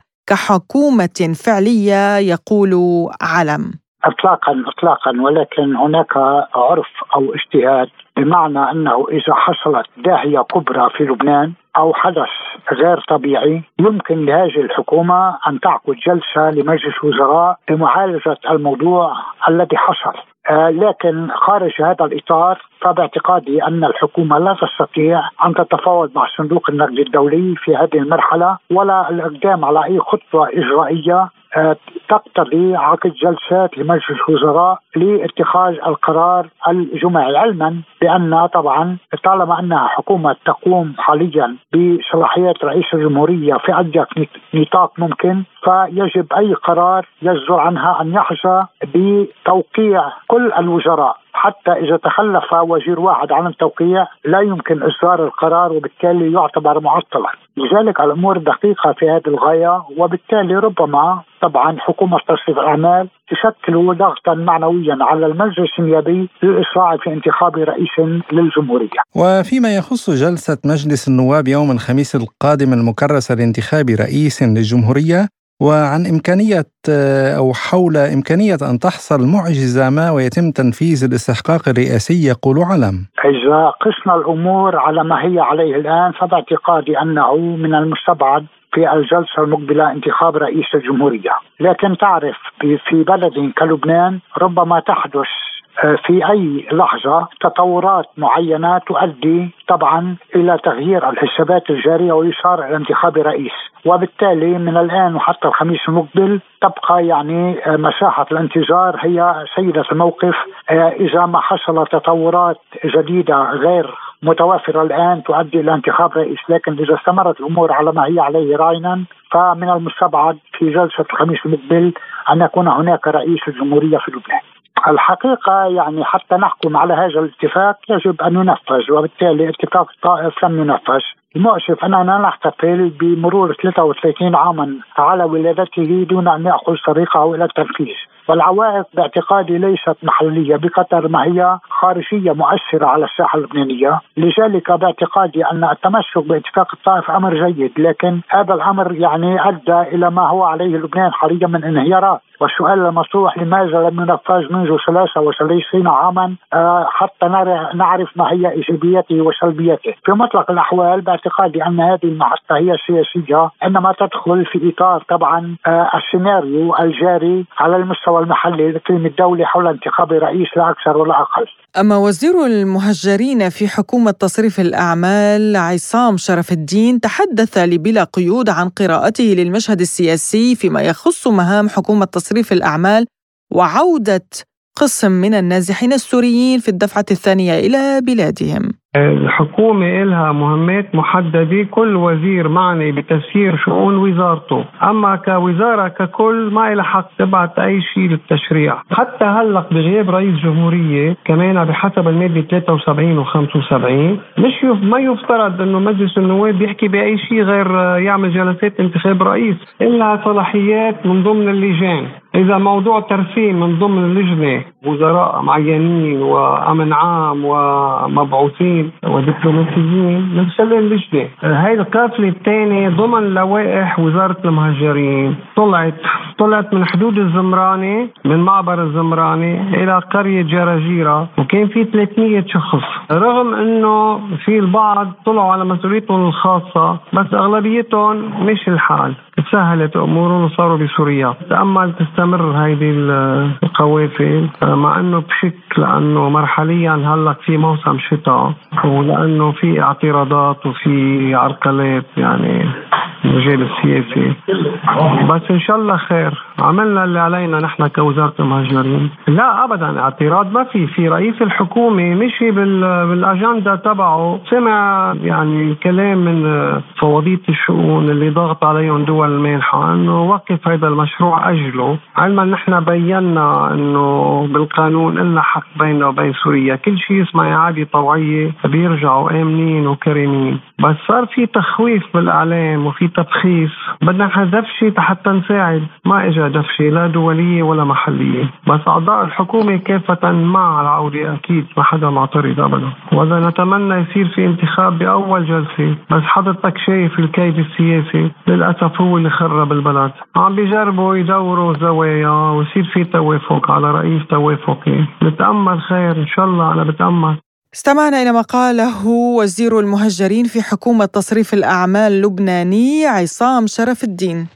كحكومة فعلية؟ يقول علم: اطلاقا اطلاقا ولكن هناك عرف او اجتهاد، بمعنى انه اذا حصلت داهية كبرى في لبنان او حدث غير طبيعي يمكن لهذه الحكومة ان تعقد جلسة لمجلس وزراء لمعالجة الموضوع الذي حصل. آه لكن خارج هذا الإطار فباعتقادي أن الحكومة لا تستطيع أن تتفاوض مع صندوق النقد الدولي في هذه المرحلة، ولا الإقدام على أي خطوة إجرائية آه تقتضي عقد جلسات لمجلس وزراء لاتخاذ القرار الجماعي، علما بأن طبعا طالما أنها حكومة تقوم حاليا بصلاحيات رئيس الجمهورية في أضيق نطاق ممكن، فيجب أي قرار يصدر عنها أن يحظى بتوقيع كل الوزراء، حتى إذا تخلف وزير واحد عن التوقيع لا يمكن إصدار القرار وبالتالي يعتبر معطلا. لذلك الأمور دقيقة في هذه الغاية، وبالتالي ربما طبعا حكومة تصريف الأعمال تشكل ضغطا معنويا على المجلس النيابي للإسراع في انتخاب رئيس للجمهورية. وفيما يخص جلسة مجلس النواب يوم الخميس القادم المكرسة لانتخاب رئيس للجمهورية، وعن إمكانية أو حول إمكانية أن تحصل معجزة ما ويتم تنفيذ الاستحقاق الرئاسي، يقول علم: إذا قسنا الأمور على ما هي عليه الآن فباعتقادي أنه من المستبعد في الجلسة المقبلة انتخاب رئيس الجمهورية. لكن تعرف في بلد كلبنان ربما تحدث في أي لحظة تطورات معينة تؤدي طبعا إلى تغيير الحسابات الجارية ويصار إلى انتخاب رئيس، وبالتالي من الآن وحتى الخميس المقبل تبقى يعني مساحة الانتظار هي سيدة الموقف. إذا ما حصل تطورات جديدة غير متوافرة الآن تؤدي إلى انتخاب رئيس، لكن إذا استمرت الأمور على ما هي عليه راينا فمن المستبعد في جلسة الخميس المقبل أن يكون هناك رئيس الجمهورية في لبنان. الحقيقة يعني حتى نحكم على هذا الاتفاق يجب أن ينفذ، وبالتالي اتفاق الطائف لم ينفذ. المؤسف أننا نحتفل بمرور ثلاثة وثلاثين عاما على ولادته دون أن يأخذ طريقه إلى التنفيذ. والعوائق باعتقادي ليست محلية بقدر ما هي خارجية مؤثرة على الساحة اللبنانية. لذلك باعتقادي أن التمسك باتفاق الطائف أمر جيد، لكن هذا الأمر يعني أدى إلى ما هو عليه لبنان حاليا من انهيارات. والسؤال المطروح لماذا لم ينفذ منذ ثلاثة وثلاثين عاما حتى نعرف ما هي إيجابياته وسلبياته. في مطلق الأحوال باعتقادي أن هذه المحطة هي سياسية، إنما تدخل في إطار طبعا السيناريو الجاري على المستوى المحلي الإقليمي الدولي حول انتخاب رئيس لا أكثر ولا أقل. أما وزير المهجرين في حكومة تصريف الأعمال عصام شرف الدين تحدث لبلا قيود عن قراءته للمشهد السياسي فيما يخص مهام حكومة تصريف الأعمال وعودة قسم من النازحين السوريين في الدفعة الثانية إلى بلادهم. الحكومة إلها مهمات محددة، كل وزير معني بتسيير شؤون وزارته، أما كوزارة ككل ما إلها حق تبعت أي شيء للتشريع. حتى هلق بغياب رئيس جمهورية كمان بحسب المادة ثلاثة وسبعين و خمسة وسبعين مش يف... ما يفترض إنه مجلس النواب يحكي بأي شيء غير يعمل جلسات انتخاب رئيس. إلها صلاحيات من ضمن اللجان، إذا موضوع ترفيه من ضمن اللجنة وزراء معينين وأمن عام ومبعوثين ودبلوماسيين نفسل اللجنة. هاي القافلة الثانية ضمن لوائح وزارة المهجرين طلعت طلعت من حدود الزمراني، من معبر الزمراني إلى قرية جراجيرة، وكان في ثلاثمية شخص. رغم إنه في البعض طلعوا على مسؤوليتهم الخاصة، بس أغلبيتهم مش الحال، تسهلت أمورهم وصاروا بسوريا. تأمل تستمر هذه القوافل مع أنه بشكل لأنه مرحليا هلق في موسم شتاء، ولأنه في اعتراضات وفي عرقلات يعني المجال السياسي، بس إن شاء الله خير. عملنا اللي علينا نحن كوزارة المهجرين. لا أبدا اعتراض ما في. في رئيس الحكومة مشي بالأجندة تبعه، سمع يعني كلام من فوضية الشؤون اللي ضغط عليهم دول المانحة أنه وقف هذا المشروع أجله، علما نحن بينا أنه بالقانون إلنا حق بيننا وبين سوريا، كل شيء اسمه إعادة طوعية بيرجعوا آمنين وكريمين. بس صار في تخويف بالإعلام وفي تبخيس، بدنا دفشة حتى نساعد. ما إجا دفشة لا دولية ولا محلية، بس أعضاء الحكومة كافة مع العودة أكيد، ما حدا معترض أبدا. وإذا نتمنى يصير في انتخاب بأول جلسة، بس حضرتك شايف الكيد السياسي للأسف هو اللي خرب البلد. عم بيجربوا يدوروا زوايا ويصير في توافق على رئيس توافقي. نتأمل خير إن شاء الله. أنا بتأمل. استمعنا إلى ما قاله وزير المهجرين في حكومة تصريف الأعمال اللبناني عصام شرف الدين.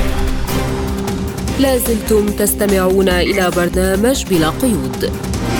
لازلتم تستمعون إلى برنامج بلا قيود.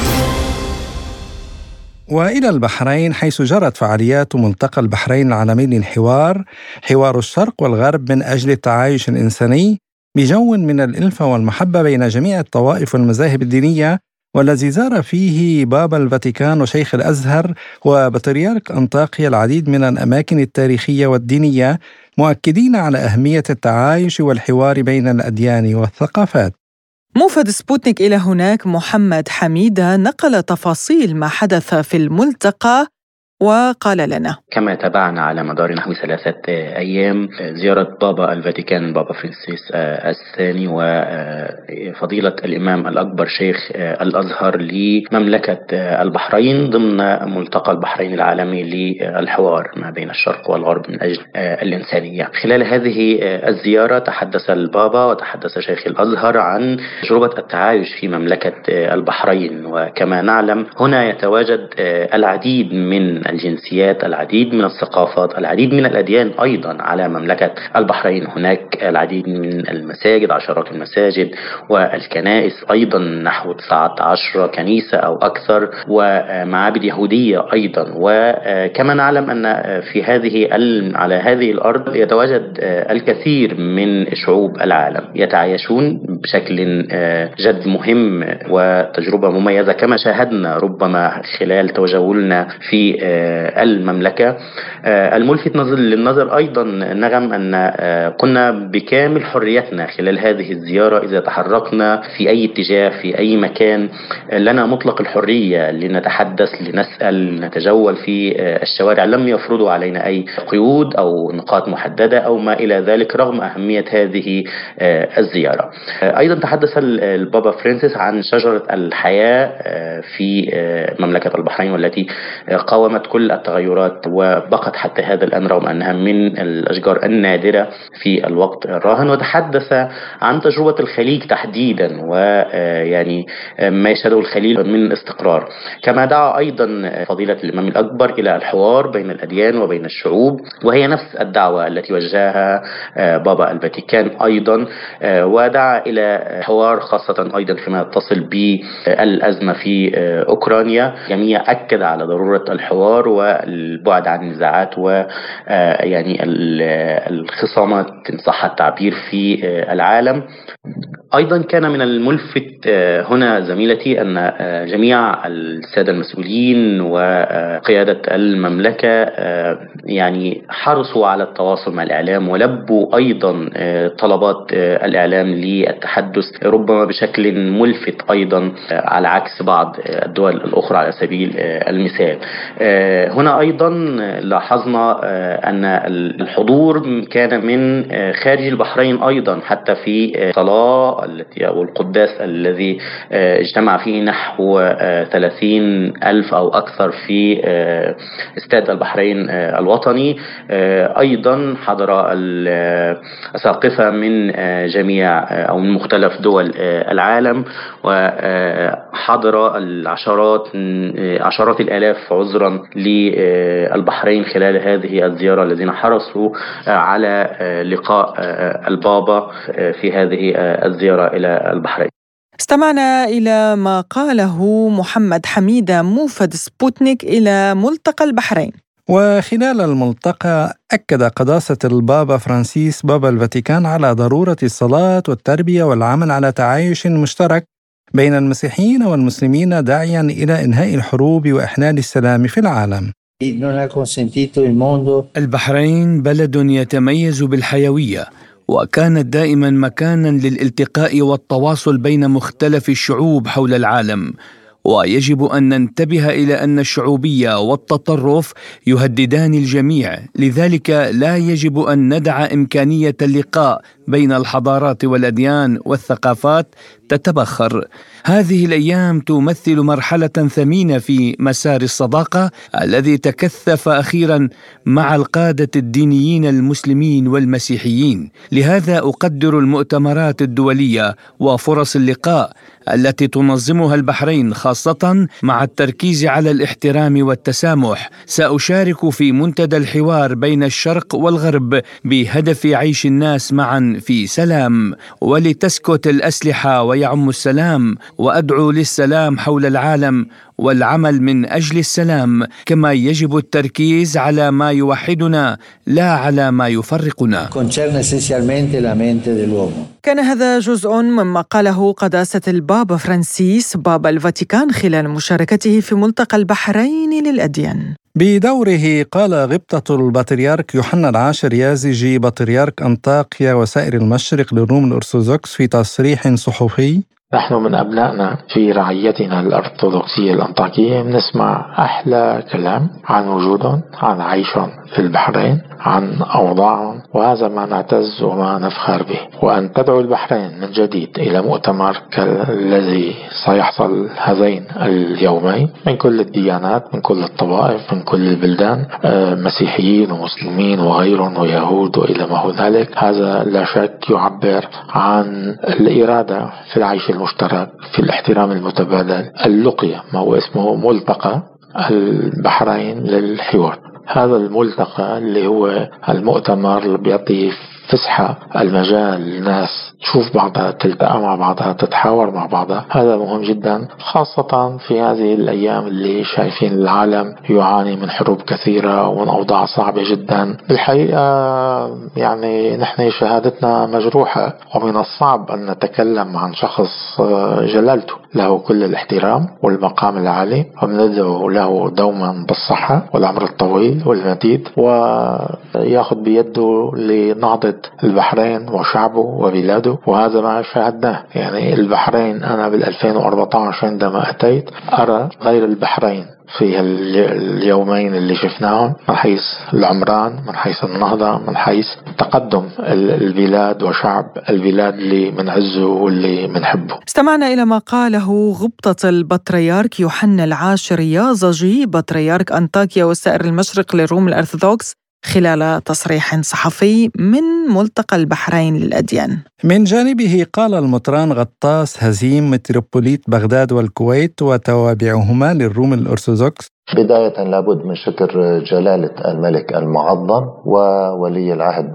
وإلى البحرين، حيث جرت فعاليات ملتقى البحرين العالمي للحوار، حوار الشرق والغرب من أجل التعايش الإنساني بجو من الألفة والمحبة بين جميع الطوائف والمذاهب الدينية، والذي زار فيه بابا الفاتيكان وشيخ الأزهر وبطريرك أنطاكيا العديد من الأماكن التاريخية والدينية، مؤكدين على أهمية التعايش والحوار بين الأديان والثقافات. موفد سبوتنيك إلى هناك محمد حميدة نقل تفاصيل ما حدث في الملتقى وقال لنا: كما تابعنا على مدار نحو ثلاثة أيام زيارة بابا الفاتيكان البابا فرانسيس الثاني وفضيلة الإمام الأكبر شيخ الأزهر لمملكة البحرين ضمن ملتقى البحرين العالمي للحوار ما بين الشرق والغرب من أجل الإنسانية. خلال هذه الزيارة تحدث البابا وتحدث شيخ الأزهر عن تجربة التعايش في مملكة البحرين، وكما نعلم هنا يتواجد العديد من الجنسيات، العديد من الثقافات، العديد من الأديان أيضا على مملكة البحرين. هناك العديد من المساجد، عشرات المساجد والكنائس، أيضا نحو تسعة عشر كنيسة أو أكثر، ومعابد يهودية أيضا. وكما نعلم أن في هذه على هذه الأرض يتواجد الكثير من شعوب العالم يتعايشون بشكل جد مهم وتجربة مميزة، كما شاهدنا ربما خلال تجولنا في المملكة. الملفت للنظر أيضا نغم أن كنا بكامل حريتنا خلال هذه الزيارة إذا تحركنا في أي اتجاه في أي مكان، لنا مطلق الحرية لنتحدث لنسأل نتجول في الشوارع، لم يفرضوا علينا أي قيود أو نقاط محددة أو ما إلى ذلك رغم أهمية هذه الزيارة. أيضا تحدث البابا فرانسيس عن شجرة الحياة في مملكة البحرين والتي قاومت كل التغيرات وبقت حتى هذا الآن رغم أنها من الأشجار النادرة في الوقت الراهن. وتحدث عن تجربة الخليج تحديدا ويعني ما يشهده الخليج من استقرار، كما دعا أيضا فضيلة الإمام الأكبر إلى الحوار بين الأديان وبين الشعوب، وهي نفس الدعوة التي وجهها بابا الفاتيكان أيضا، ودعا إلى حوار خاصة أيضا فيما يتصل بالأزمة في أوكرانيا. جميع أكد على ضرورة الحوار والبعد عن النزاعات ويعني الخصامات إن صح التعبير في العالم. أيضا كان من الملفت هنا زميلتي أن جميع السادة المسؤولين وقيادة المملكة يعني حرصوا على التواصل مع الإعلام ولبوا أيضا طلبات الإعلام للتحدث ربما بشكل ملفت أيضا على عكس بعض الدول الأخرى على سبيل المثال. هنا أيضا لاحظنا أن الحضور كان من خارج البحرين أيضا، حتى في صلاة التي أو القداس الذي اجتمع فيه نحو ثلاثين ألف أو أكثر في استاد البحرين الوطني. أيضا حضر الأساقفة من جميع أو من مختلف دول العالم، وحضر العشرات عشرات الآلاف عذرا للبحرين خلال هذه الزيارة الذين حرصوا على لقاء البابا في هذه الزيارة إلى البحرين. استمعنا إلى ما قاله محمد حميدة موفد سبوتنيك إلى ملتقى البحرين. وخلال الملتقى أكد قداسة البابا فرانسيس بابا الفاتيكان على ضرورة الصلاة والتربية والعمل على تعايش مشترك بين المسيحيين والمسلمين، داعيا إلى إنهاء الحروب وإحلال السلام في العالم. البحرين بلد يتميز بالحيوية، وكانت دائما مكانا للالتقاء والتواصل بين مختلف الشعوب حول العالم، ويجب أن ننتبه إلى أن الشعوبية والتطرف يهددان الجميع، لذلك لا يجب أن ندع إمكانية اللقاء بين الحضارات والأديان والثقافات تتبخر. هذه الأيام تمثل مرحلة ثمينة في مسار الصداقة الذي تكثف أخيرا مع القادة الدينيين المسلمين والمسيحيين. لهذا أقدر المؤتمرات الدولية وفرص اللقاء التي تنظمها البحرين، خاصة مع التركيز على الاحترام والتسامح. سأشارك في منتدى الحوار بين الشرق والغرب بهدف عيش الناس معا في سلام، ولتسكت الأسلحة ويعم السلام، وأدعو للسلام حول العالم والعمل من أجل السلام، كما يجب التركيز على ما يوحدنا لا على ما يفرقنا. كان هذا جزء مما قاله قداسة البابا فرانسيس بابا الفاتيكان خلال مشاركته في ملتقى البحرين للأديان. بدوره قال غبطة البطريرك يوحنا العاشر يازجي بطريرك أنطاكيا وسائر المشرق للروم الأرثوذكس في تصريح صحفي: نحن من أبنائنا في رعيتنا الأرثوذكسية الأنطاكية بنسمع أحلى كلام عن وجودهم، عن عيشهم في البحرين، عن أوضاعهم، وهذا ما نعتز وما نفخر به. وأن تدعو البحرين من جديد إلى مؤتمر كالذي سيحصل هذين اليومين من كل الديانات، من كل الطوائف، من كل البلدان، مسيحيين ومسلمين وغيرهم ويهود وإلى ما هو ذلك، هذا لا شك يعبر عن الإرادة في العيش المشترك، في الاحترام المتبادل، اللقية، ما هو اسمه ملتقى البحرين للحوار. هذا الملتقى اللي هو المؤتمر اللي بيعطي فسحة المجال للناس تشوف بعضها، تلتقى مع بعضها، تتحاور مع بعضها. هذا مهم جدا، خاصة في هذه الأيام اللي شايفين العالم يعاني من حروب كثيرة ومن أوضاع صعبة جدا. بالحقيقة يعني نحن شهادتنا مجروحة، ومن الصعب أن نتكلم عن شخص جلالته له كل الاحترام والمقام العالي، وندعو له دوما بالصحة والعمر الطويل والمديد، ويأخذ بيده لنهضة البحرين وشعبه وبلاده. وهذا ما شاهدناه. يعني البحرين أنا بالألفين وأربعة عشر عندما أتيت أرى غير البحرين في اليومين اللي شفناهم، من حيث العمران، من حيث النهضة، من حيث تقدم البلاد وشعب البلاد اللي منعزه واللي منحبه. استمعنا إلى ما قاله غبطة البطريرك يوحنا العاشر يازجي بطريرك أنطاكيا والسائر المشرق للروم الأرثوذكس خلال تصريح صحفي من ملتقى البحرين للأديان. من جانبه قال المطران غطاس هزيم متروبوليت بغداد والكويت وتوابعهما للروم الأرثوذكس: بداية لابد من شكر جلالة الملك المعظم وولي العهد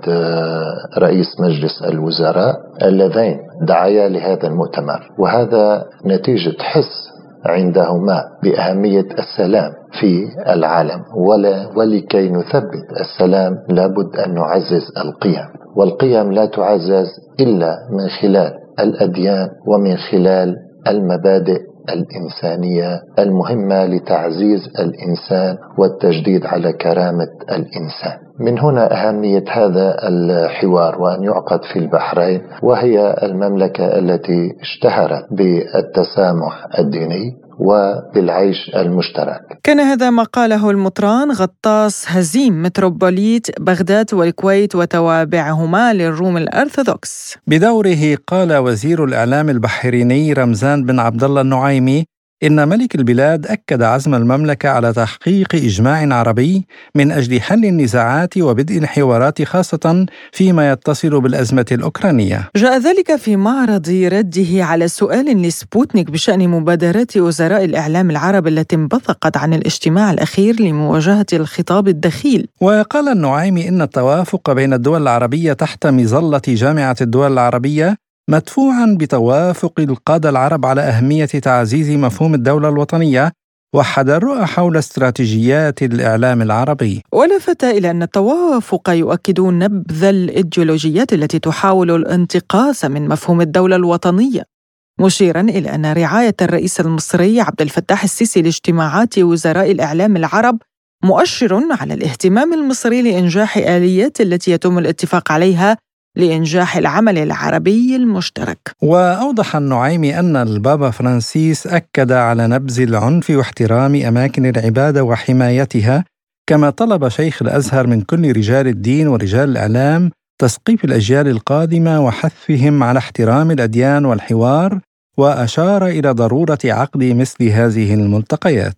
رئيس مجلس الوزراء اللذين دعايا لهذا المؤتمر، وهذا نتيجة حس عندهما بأهمية السلام في العالم، ولا ولكي نثبت السلام لابد أن نعزز القيم، والقيم لا تعزز إلا من خلال الأديان ومن خلال المبادئ الإنسانية المهمة لتعزيز الإنسان والتجديد على كرامة الإنسان. من هنا أهمية هذا الحوار وأن يعقد في البحرين، وهي المملكة التي اشتهرت بالتسامح الديني وبالعيش المشترك. كان هذا ما قاله المطران غطاس هزيم متروبوليت بغداد والكويت وتوابعهما للروم الأرثوذكس. بدوره قال وزير الإعلام البحريني رمزان بن عبد الله النعيمي إن ملك البلاد أكد عزم المملكة على تحقيق إجماع عربي من أجل حل النزاعات وبدء الحوارات، خاصة فيما يتصل بالأزمة الأوكرانية. جاء ذلك في معرض رده على سؤال لسبوتنيك بشأن مبادرات وزراء الإعلام العرب التي انبثقت عن الاجتماع الأخير لمواجهة الخطاب الدخيل. وقال النعيمي إن التوافق بين الدول العربية تحت مظلة جامعة الدول العربية مدفوعاً بتوافق القادة العرب على أهمية تعزيز مفهوم الدولة الوطنية وحد الرؤى حول استراتيجيات الإعلام العربي. ولفت إلى أن التوافق يؤكد نبذ الإيديولوجيات التي تحاول الانتقاص من مفهوم الدولة الوطنية، مشيراً إلى أن رعاية الرئيس المصري عبد الفتاح السيسي لاجتماعات وزراء الإعلام العرب مؤشر على الاهتمام المصري لإنجاح آليات التي يتم الاتفاق عليها لإنجاح العمل العربي المشترك. وأوضح النعيمي أن البابا فرانسيس أكد على نبذ العنف واحترام أماكن العبادة وحمايتها، كما طلب شيخ الأزهر من كل رجال الدين ورجال الإعلام تثقيف الأجيال القادمة وحثهم على احترام الأديان والحوار، وأشار إلى ضرورة عقد مثل هذه الملتقيات.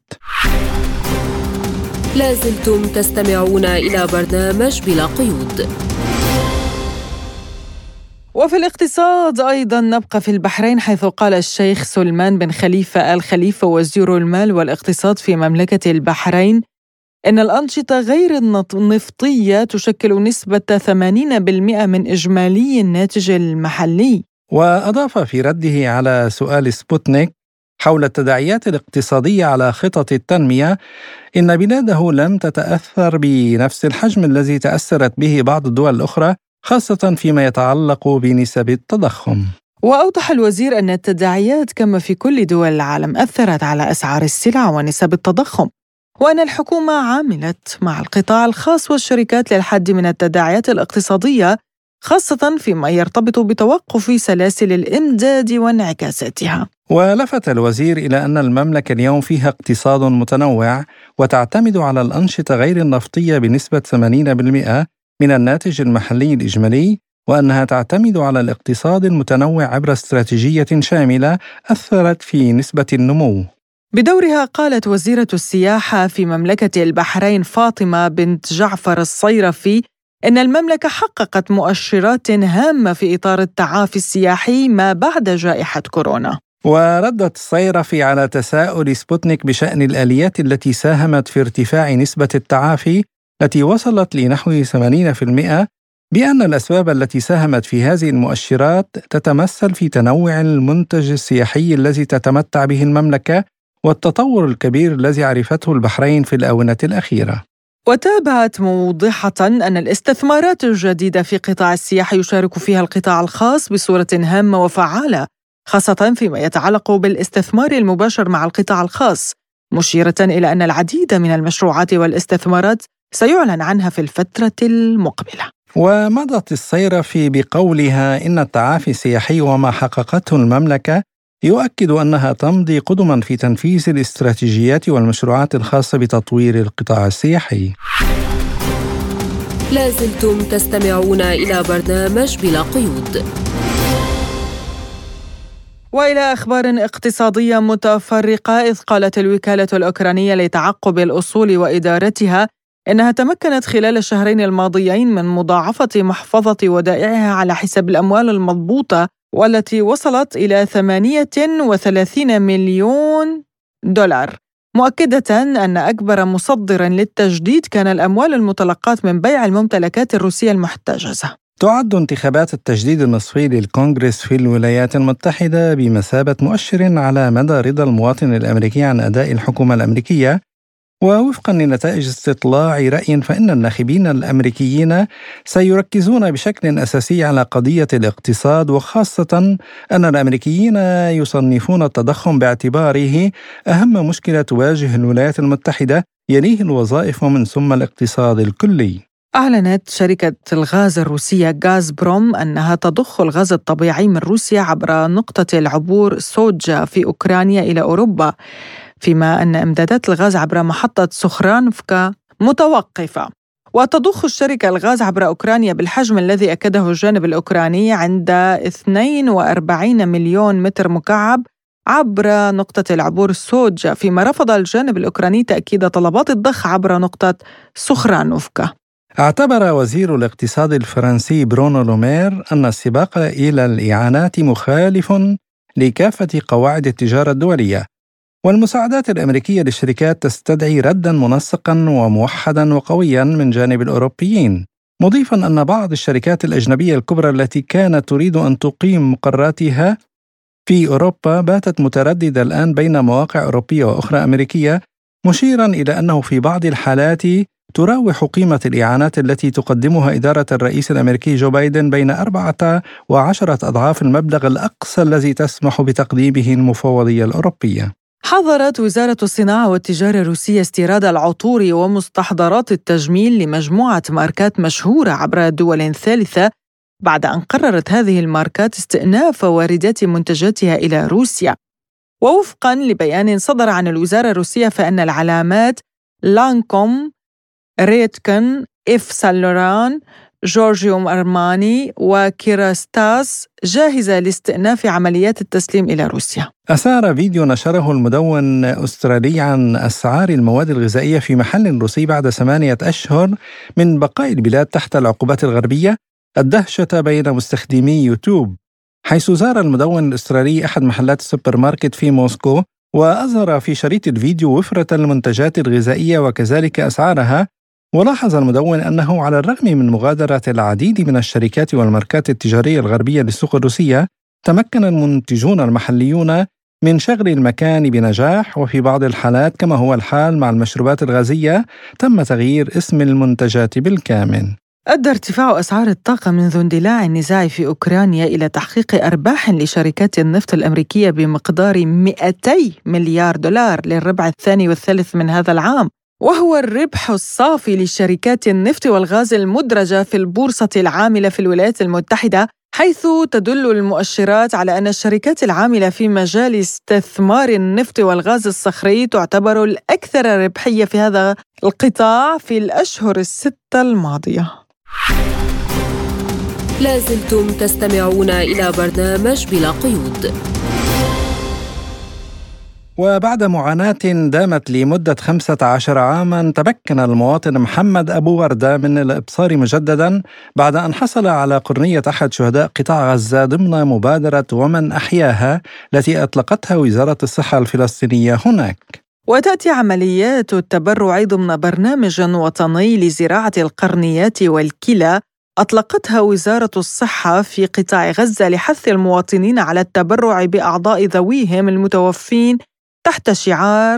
لازلتم تستمعون إلى برنامج بلا قيود. وفي الاقتصاد أيضاً نبقى في البحرين، حيث قال الشيخ سلمان بن خليفة آل خليفة وزير المال والاقتصاد في مملكة البحرين إن الأنشطة غير النفطية تشكل نسبة ثمانين بالمئة من إجمالي الناتج المحلي. وأضاف في رده على سؤال سبوتنيك حول التداعيات الاقتصادية على خطط التنمية إن بلاده لم تتأثر بنفس الحجم الذي تأثرت به بعض الدول الأخرى، خاصة فيما يتعلق بنسب التضخم. وأوضح الوزير أن التداعيات كما في كل دول العالم أثرت على أسعار السلع ونسب التضخم، وأن الحكومة عملت مع القطاع الخاص والشركات للحد من التداعيات الاقتصادية، خاصة فيما يرتبط بتوقف سلاسل الإمداد وانعكاساتها. ولفت الوزير إلى أن المملكة اليوم فيها اقتصاد متنوع وتعتمد على الأنشطة غير النفطية بنسبة ثمانين بالمئة من الناتج المحلي الإجمالي، وأنها تعتمد على الاقتصاد المتنوع عبر استراتيجية شاملة أثرت في نسبة النمو. بدورها قالت وزيرة السياحة في مملكة البحرين فاطمة بنت جعفر الصيرفي إن المملكة حققت مؤشرات هامة في إطار التعافي السياحي ما بعد جائحة كورونا. وردت الصيرفي على تساؤل سبوتنيك بشأن الآليات التي ساهمت في ارتفاع نسبة التعافي التي وصلت لنحو ثمانين بالمئة بأن الأسباب التي ساهمت في هذه المؤشرات تتمثل في تنوع المنتج السياحي الذي تتمتع به المملكة والتطور الكبير الذي عرفته البحرين في الآونة الأخيرة. وتابعت موضحة أن الاستثمارات الجديدة في قطاع السياحة يشارك فيها القطاع الخاص بصورة هامة وفعالة، خاصة فيما يتعلق بالاستثمار المباشر مع القطاع الخاص، مشيرة إلى أن العديد من المشروعات والاستثمارات سيعلن عنها في الفترة المقبلة. ومضت الصيرفي بقولها إن التعافي السياحي وما حققته المملكة يؤكد أنها تمضي قدما في تنفيذ الاستراتيجيات والمشروعات الخاصة بتطوير القطاع السياحي. لازلتم تستمعون إلى برنامج بلا قيود. وإلى أخبار اقتصادية متفرقة، إذ قالت الوكالة الأوكرانية لتعقب الأصول وإدارتها إنها تمكنت خلال الشهرين الماضيين من مضاعفة محفظة ودائعها على حساب الأموال المضبوطة، والتي وصلت إلى ثمانية وثلاثين مليون دولار، مؤكدة أن أكبر مصدر للتجديد كان الأموال المتلقاة من بيع الممتلكات الروسية المحتجزة. تعد انتخابات التجديد النصفي للكونغرس في الولايات المتحدة بمثابة مؤشر على مدى رضا المواطن الأمريكي عن أداء الحكومة الأمريكية. ووفقا لنتائج استطلاع رأي فإن الناخبين الأمريكيين سيركزون بشكل أساسي على قضية الاقتصاد، وخاصة أن الأمريكيين يصنفون التضخم باعتباره أهم مشكلة تواجه الولايات المتحدة، يليه الوظائف ومن ثم الاقتصاد الكلي. أعلنت شركة الغاز الروسية غازبروم أنها تضخ الغاز الطبيعي من روسيا عبر نقطة العبور سوجا في أوكرانيا إلى أوروبا، فيما أن إمدادات الغاز عبر محطة سخرانفكا متوقفة. وتضخ الشركة الغاز عبر أوكرانيا بالحجم الذي أكده الجانب الأوكراني عند اثنين وأربعين مليون متر مكعب عبر نقطة العبور سوجا، فيما رفض الجانب الأوكراني تأكيد طلبات الضخ عبر نقطة سخرانفكا. اعتبر وزير الاقتصاد الفرنسي برونو لومير أن السباق إلى الإعانات مخالف لكافة قواعد التجارة الدولية، والمساعدات الأمريكية للشركات تستدعي رداً منسقاً وموحداً وقوياً من جانب الأوروبيين، مضيفاً أن بعض الشركات الأجنبية الكبرى التي كانت تريد أن تقيم مقراتها في أوروبا باتت مترددة الآن بين مواقع أوروبية وأخرى أمريكية، مشيراً إلى أنه في بعض الحالات تراوح قيمة الإعانات التي تقدمها إدارة الرئيس الأمريكي جو بايدن بين أربعة وعشرة أضعاف المبلغ الأقصى الذي تسمح بتقديمه المفوضية الأوروبية. حظرت وزارة الصناعة والتجارة الروسية استيراد العطور ومستحضرات التجميل لمجموعة ماركات مشهورة عبر دول ثالثة، بعد أن قررت هذه الماركات استئناف واردات منتجاتها إلى روسيا. ووفقاً لبيان صدر عن الوزارة الروسية، فإن العلامات لانكوم، ريتكن، إف سان لوران، جورجيو أرماني وكيراستاس جاهزة لاستئناف عمليات التسليم إلى روسيا. أثار فيديو نشره المدون أسترالي عن أسعار المواد الغذائية في محل روسي بعد ثمانية أشهر من بقاء البلاد تحت العقوبات الغربية الدهشة بين مستخدمي يوتيوب، حيث زار المدون الأسترالي أحد محلات السوبر ماركت في موسكو، وأظهر في شريط الفيديو وفرة المنتجات الغذائية وكذلك أسعارها. ولاحظ المدون أنه على الرغم من مغادرة العديد من الشركات والماركات التجارية الغربية للسوق الروسية، تمكن المنتجون المحليون من شغل المكان بنجاح، وفي بعض الحالات كما هو الحال مع المشروبات الغازية تم تغيير اسم المنتجات بالكامل. أدى ارتفاع أسعار الطاقة منذ اندلاع النزاع في أوكرانيا إلى تحقيق أرباح لشركات النفط الأمريكية بمقدار مئتي مليار دولار للربع الثاني والثالث من هذا العام، وهو الربح الصافي لشركات النفط والغاز المدرجة في البورصة العاملة في الولايات المتحدة، حيث تدل المؤشرات على أن الشركات العاملة في مجال استثمار النفط والغاز الصخري تعتبر الأكثر ربحية في هذا القطاع في الأشهر الستة الماضية. لازلتم تستمعون إلى برنامج بلا قيود. وبعد معاناة دامت لمدة خمسة عشر عاماً، تمكن المواطن محمد أبو وردة من الإبصار مجدداً بعد أن حصل على قرنية أحد شهداء قطاع غزة ضمن مبادرة ومن أحياها التي أطلقتها وزارة الصحة الفلسطينية هناك. وتأتي عمليات التبرع ضمن برنامج وطني لزراعة القرنيات والكلى أطلقتها وزارة الصحة في قطاع غزة لحث المواطنين على التبرع بأعضاء ذويهم المتوفين تحت شعار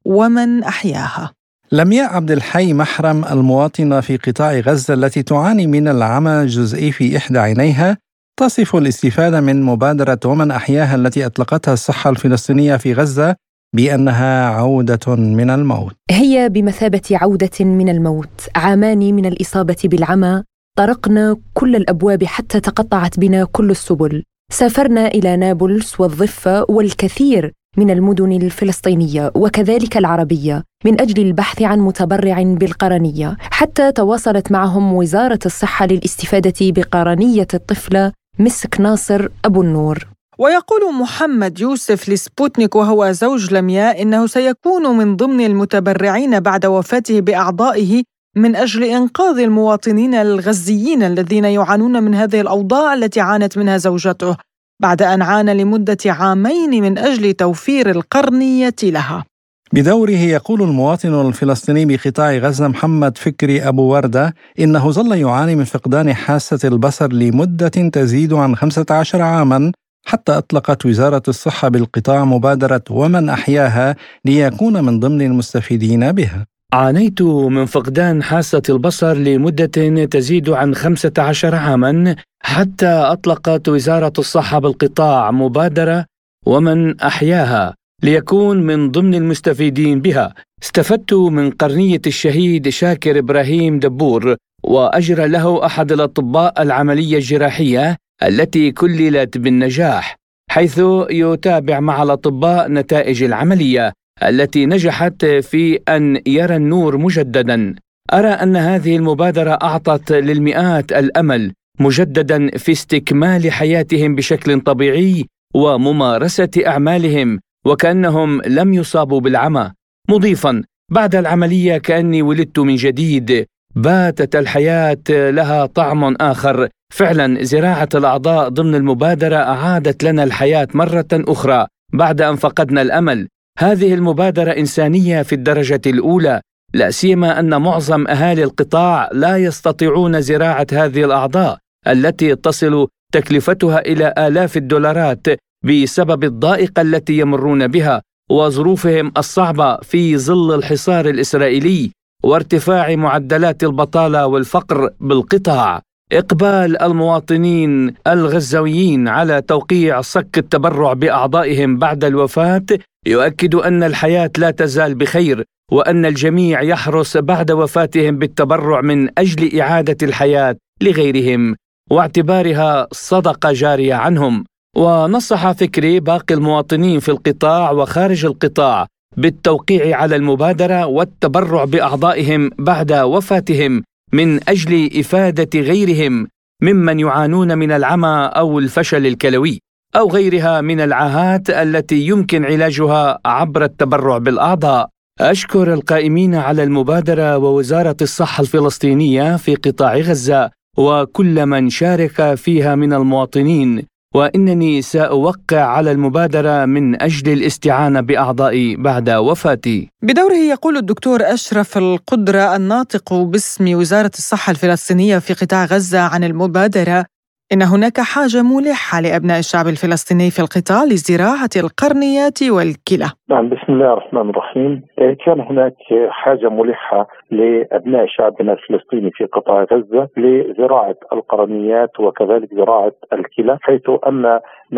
ومن أحياها. لمياء عبد الحي محرم المواطنة في قطاع غزة التي تعاني من العمى الجزئي في إحدى عينيها تصف الاستفادة من مبادرة ومن أحياها التي أطلقتها الصحة الفلسطينية في غزة بأنها عودة من الموت. هي بمثابة عودة من الموت. عامان من الإصابة بالعمى، طرقنا كل الأبواب حتى تقطعت بنا كل السبل. سافرنا إلى نابلس والضفة والكثير من المدن الفلسطينية وكذلك العربية من أجل البحث عن متبرع بالقرنية، حتى تواصلت معهم وزارة الصحة للاستفادة بقرنية الطفلة مسك ناصر أبو النور. ويقول محمد يوسف لسبوتنيك وهو زوج لمياء إنه سيكون من ضمن المتبرعين بعد وفاته بأعضائه من أجل إنقاذ المواطنين الغزيين الذين يعانون من هذه الأوضاع التي عانت منها زوجته بعد أن عانى لمدة عامين من أجل توفير القرنية لها. بدوره يقول المواطن الفلسطيني بقطاع غزة محمد فكري أبو وردة إنه ظل يعاني من فقدان حاسة البصر لمدة تزيد عن خمسة عشر عاماً، حتى أطلقت وزارة الصحة بالقطاع مبادرة ومن أحياها ليكون من ضمن المستفيدين بها. عانيت من فقدان حاسة البصر لمدة تزيد عن خمسة عشر عاماً، حتى أطلقت وزارة الصحة بالقطاع مبادرة ومن أحياها ليكون من ضمن المستفيدين بها. استفدت من قرنية الشهيد شاكر إبراهيم دبور، وأجرى له أحد الأطباء العملية الجراحية التي كللت بالنجاح، حيث يتابع مع الأطباء نتائج العملية التي نجحت في أن يرى النور مجددا. أرى أن هذه المبادرة أعطت للمئات الأمل مجددا في استكمال حياتهم بشكل طبيعي وممارسة أعمالهم وكأنهم لم يصابوا بالعمى، مضيفا بعد العملية كأني ولدت من جديد، باتت الحياة لها طعم آخر. فعلا زراعة الأعضاء ضمن المبادرة أعادت لنا الحياة مرة أخرى بعد أن فقدنا الأمل. هذه المبادرة إنسانية في الدرجة الأولى، لا سيما أن معظم أهالي القطاع لا يستطيعون زراعة هذه الأعضاء التي تصل تكلفتها إلى آلاف الدولارات بسبب الضائقة التي يمرون بها وظروفهم الصعبة في ظل الحصار الإسرائيلي وارتفاع معدلات البطالة والفقر بالقطاع. إقبال المواطنين الغزاويين على توقيع صك التبرع بأعضائهم بعد الوفاة يؤكد أن الحياة لا تزال بخير، وأن الجميع يحرص بعد وفاتهم بالتبرع من أجل إعادة الحياة لغيرهم واعتبارها صدقة جارية عنهم. ونصح فكري باقي المواطنين في القطاع وخارج القطاع بالتوقيع على المبادرة والتبرع بأعضائهم بعد وفاتهم من أجل إفادة غيرهم ممن يعانون من العمى أو الفشل الكلوي أو غيرها من العاهات التي يمكن علاجها عبر التبرع بالأعضاء. أشكر القائمين على المبادرة ووزارة الصحة الفلسطينية في قطاع غزة وكل من شارك فيها من المواطنين، وإنني سأوقع على المبادرة من أجل الاستعانة بأعضائي بعد وفاتي. بدوره يقول الدكتور أشرف القدرة الناطق باسم وزارة الصحة الفلسطينية في قطاع غزة عن المبادرة إن هناك حاجة ملحة لأبناء الشعب الفلسطيني في القطاع لزراعة القرنيات والكلى. نعم، بسم الله الرحمن الرحيم. كان هناك حاجة ملحة لأبناء شعبنا الفلسطيني في قطاع غزة لزراعة القرنيات وكذلك زراعة الكلى، حيث أن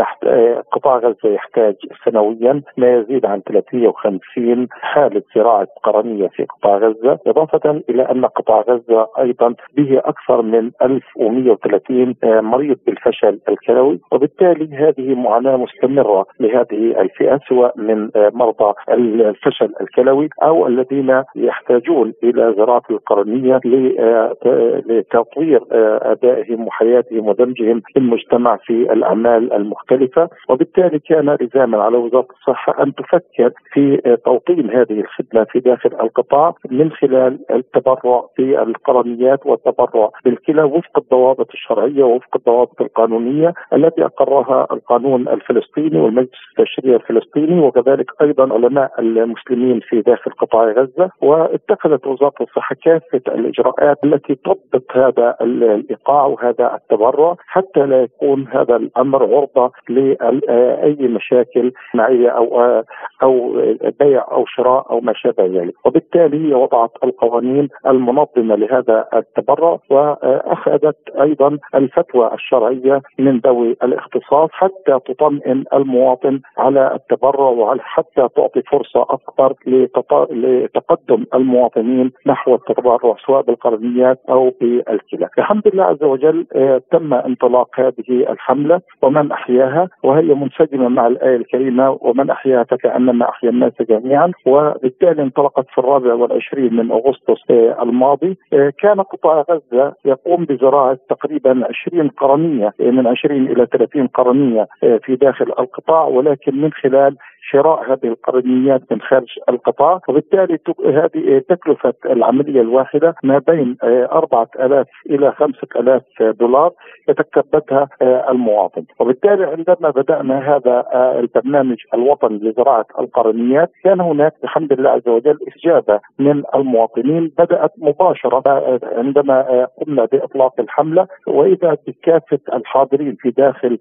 قطاع غزة يحتاج سنويا ما يزيد عن ثلاثمئة وخمسين حالة زراعة قرنية في قطاع غزة، إضافة إلى أن قطاع غزة أيضا به أكثر من ألف ومئة وثلاثين مريض بالفشل الكلوي، وبالتالي هذه معاناة مستمرة لهذه الفئة سواء من مرضى الفشل الكلوي أو الذين يحتاجون إلى زراعة القرنية لتطوير أدائهم وحياتهم ودمجهم في المجتمع في الأعمال المختلفة. وبالتالي كان لزاما على وزارة الصحة أن تفكر في توطين هذه الخدمة في داخل القطاع من خلال التبرع بالقرنيات والتبرع بالكلى وفق الضوابط الشرعية ووفق الضوابط القانونية التي أقرها القانون الفلسطيني والمجلس التشريعي الفلسطيني، وكذلك أيضا علماء المسلمين في داخل قطاع غزة، واتخذت وزارة الصحة كافة الإجراءات التي تضبط هذا الإيقاع وهذا التبرع حتى لا يكون هذا الأمر عرضة لأي مشاكل معية أو أو بيع أو شراء أو ما شابه ذلك. وبالتالي وضعت القوانين المنظمة لهذا التبرع، وأخذت أيضا الفتوى الشرعية من ذوي الاختصاص حتى تطمئن المواطن على التبرع وحتى تعطي فرصة أكبر لتقدم المواطنين نحو التبرع سواء بالقرنيات أو بالكلى. الحمد لله عز وجل تم انطلاق هذه الحملة ومن أحياها، وهي منسجمة مع الآية الكريمة ومن أحياها فكأنما أحيا الناس جميعا. وبالتالي انطلقت في الرابع والعشرين من أغسطس الماضي. كان قطاع غزة يقوم بزراعة تقريبا عشرين قرنية من عشرين إلى ثلاثين قرنية في داخل القطاع، ولكن من خلال شراء هذه القرنيات من خارج القطاع. وبالتالي هذه تكلفة العملية الواحدة ما بين أربعة آلاف إلى خمسة آلاف دولار يتكبدها المواطن. وبالتالي عندما بدأنا هذا البرنامج الوطني لزراعة القرنيات كان هناك الحمد لله عز وجل استجابة من المواطنين بدأت مباشرة عندما قمنا بإطلاق الحملة، وإذا بكافة الحاضرين في داخل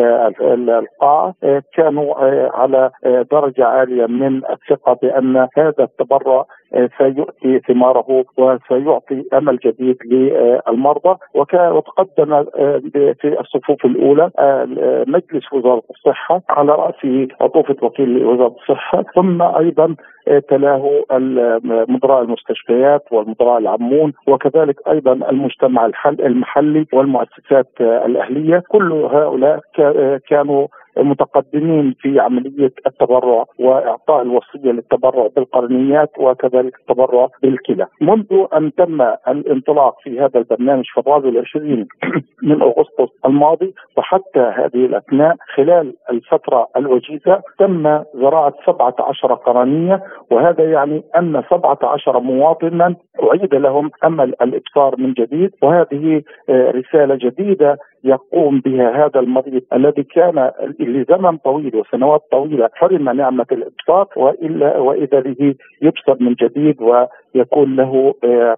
القاعة كانوا على درجة عالية من الثقة بأن هذا التبرع سيؤتي ثماره وسيعطي أمل جديد للمرضى. وتقدم في الصفوف الأولى مجلس وزارة الصحة على رأسه عطوفة وكيل وزارة الصحة، ثم أيضا تلاه مدراء المستشفيات والمدراء العمون، وكذلك أيضا المجتمع المحلي والمؤسسات الأهلية. كل هؤلاء كانوا متقدمين في عملية التبرع وإعطاء الوصية للتبرع بالقرنيات وكذلك التبرع بالكلى. منذ أن تم الانطلاق في هذا البرنامج في الرابع والعشرين من أغسطس الماضي وحتى هذه الأثناء خلال الفترة الوجيزة تم زراعة سبعة عشر قرنية، وهذا يعني أن سبعة عشر مواطنا أعيد لهم أمل الإبصار من جديد. وهذه رسالة جديدة يقوم بها هذا المريض الذي كان لزمن طويل وسنوات طويلة حرم نعمة الإبصار، وإلا وإذا به يبصر من جديد ويكون له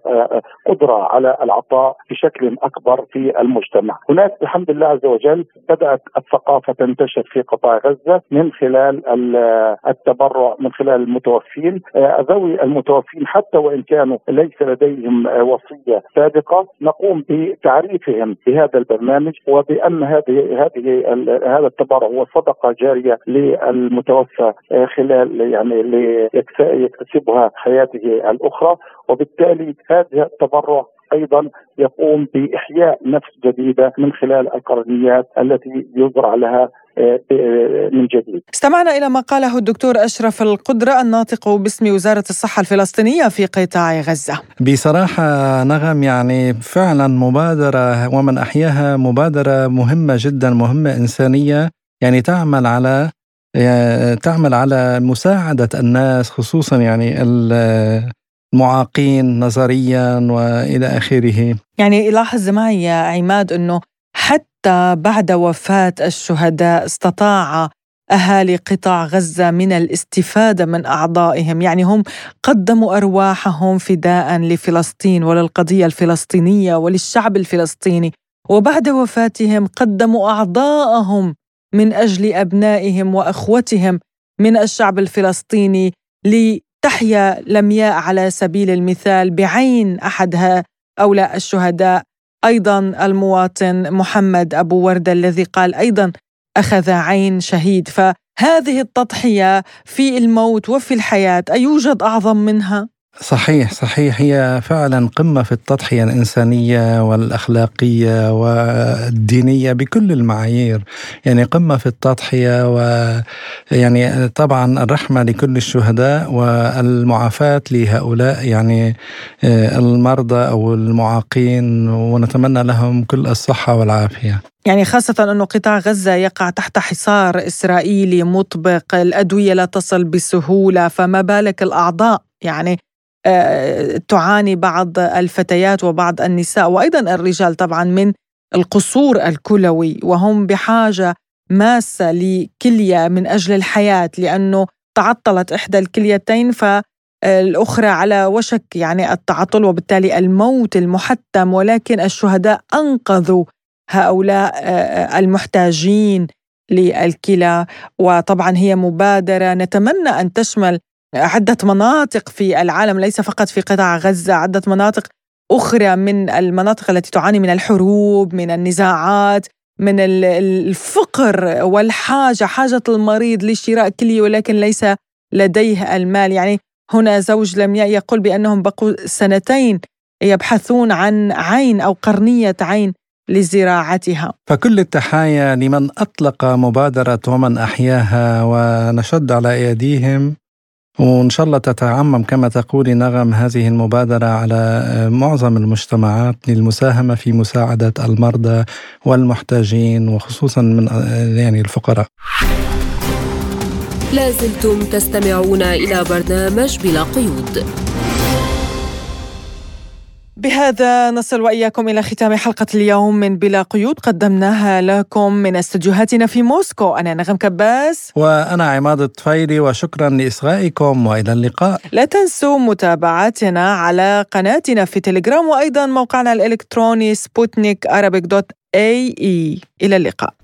قدرة على العطاء بشكل أكبر في المجتمع. هناك الحمد لله عز وجل بدأت الثقافة تنتشر في قطاع غزة من خلال التبرع من خلال المتوفين. ذوي المتوفين حتى وإن كانوا ليس لديهم وصية سابقة نقوم بتعريفهم بهذا البرنامج وبأن هذه هذه هذا التبرع هو صدقة جارية للمتوفى خلال يعني ليكتسبها حياته الأخرى. وبالتالي هذا التبرع أيضا يقوم بإحياء نفس جديدة من خلال القرنيات التي يزرع لها من جديد. استمعنا إلى ما قاله الدكتور أشرف القدرة الناطق باسم وزارة الصحة الفلسطينية في قطاع غزة. بصراحة نغم يعني فعلا مبادرة ومن أحياها مبادرة مهمة جدا، مهمة إنسانية، يعني تعمل على تعمل على مساعدة الناس خصوصا يعني المعاقين نظريا وإلى آخره. يعني لاحظ معي يا عماد أنه حتى بعد وفاة الشهداء استطاع أهالي قطاع غزة من الاستفادة من أعضائهم، يعني هم قدموا أرواحهم فداء لفلسطين وللقضية الفلسطينية وللشعب الفلسطيني، وبعد وفاتهم قدموا أعضائهم من أجل أبنائهم وأخوتهم من الشعب الفلسطيني لتحيا لمياء على سبيل المثال بعين أحد هؤلاء الشهداء، أيضا المواطن محمد أبو وردة الذي قال أيضا أخذ عين شهيد. فهذه التضحية في الموت وفي الحياة أيوجد أعظم منها؟ صحيح صحيح، هي فعلا قمة في التضحية الإنسانية والأخلاقية والدينية بكل المعايير، يعني قمة في التضحية. ويعني طبعا الرحمة لكل الشهداء والمعافاة لهؤلاء يعني المرضى أو المعاقين، ونتمنى لهم كل الصحة والعافية. يعني خاصة أنه قطاع غزة يقع تحت حصار إسرائيلي مطبق، الأدوية لا تصل بسهولة، فما بالك الأعضاء. يعني تعاني بعض الفتيات وبعض النساء وأيضا الرجال طبعا من القصور الكلوي، وهم بحاجة ماسة لكلية من أجل الحياة، لأنه تعطلت إحدى الكليتين فالأخرى على وشك يعني التعطل وبالتالي الموت المحتم، ولكن الشهداء أنقذوا هؤلاء المحتاجين للكلى. وطبعا هي مبادرة نتمنى أن تشمل عدة مناطق في العالم، ليس فقط في قطاع غزة، عدة مناطق أخرى من المناطق التي تعاني من الحروب، من النزاعات، من الفقر والحاجة، حاجة المريض لشراء كلية ولكن ليس لديه المال. يعني هنا زوج لمياء يقول بأنهم بقوا سنتين يبحثون عن عين أو قرنية عين لزراعتها. فكل التحايا لمن أطلق مبادرة ومن أحياها، ونشد على أيديهم، وإن شاء الله تتعمم كما تقولي نغم هذه المبادرة على معظم المجتمعات للمساهمة في مساعدة المرضى والمحتاجين وخصوصا من يعني الفقراء. لازلتم تستمعون إلى برنامج بلا قيود. بهذا نصل وإياكم إلى ختام حلقة اليوم من بلا قيود، قدمناها لكم من استديوهاتنا في موسكو. أنا نغم كباس وأنا عماد الطفيلي، وشكرا لإصغائكم وإلى اللقاء. لا تنسوا متابعتنا على قناتنا في تليجرام وأيضا موقعنا الإلكتروني سبوتنيك أرابيك دوت إيه إي. إلى اللقاء.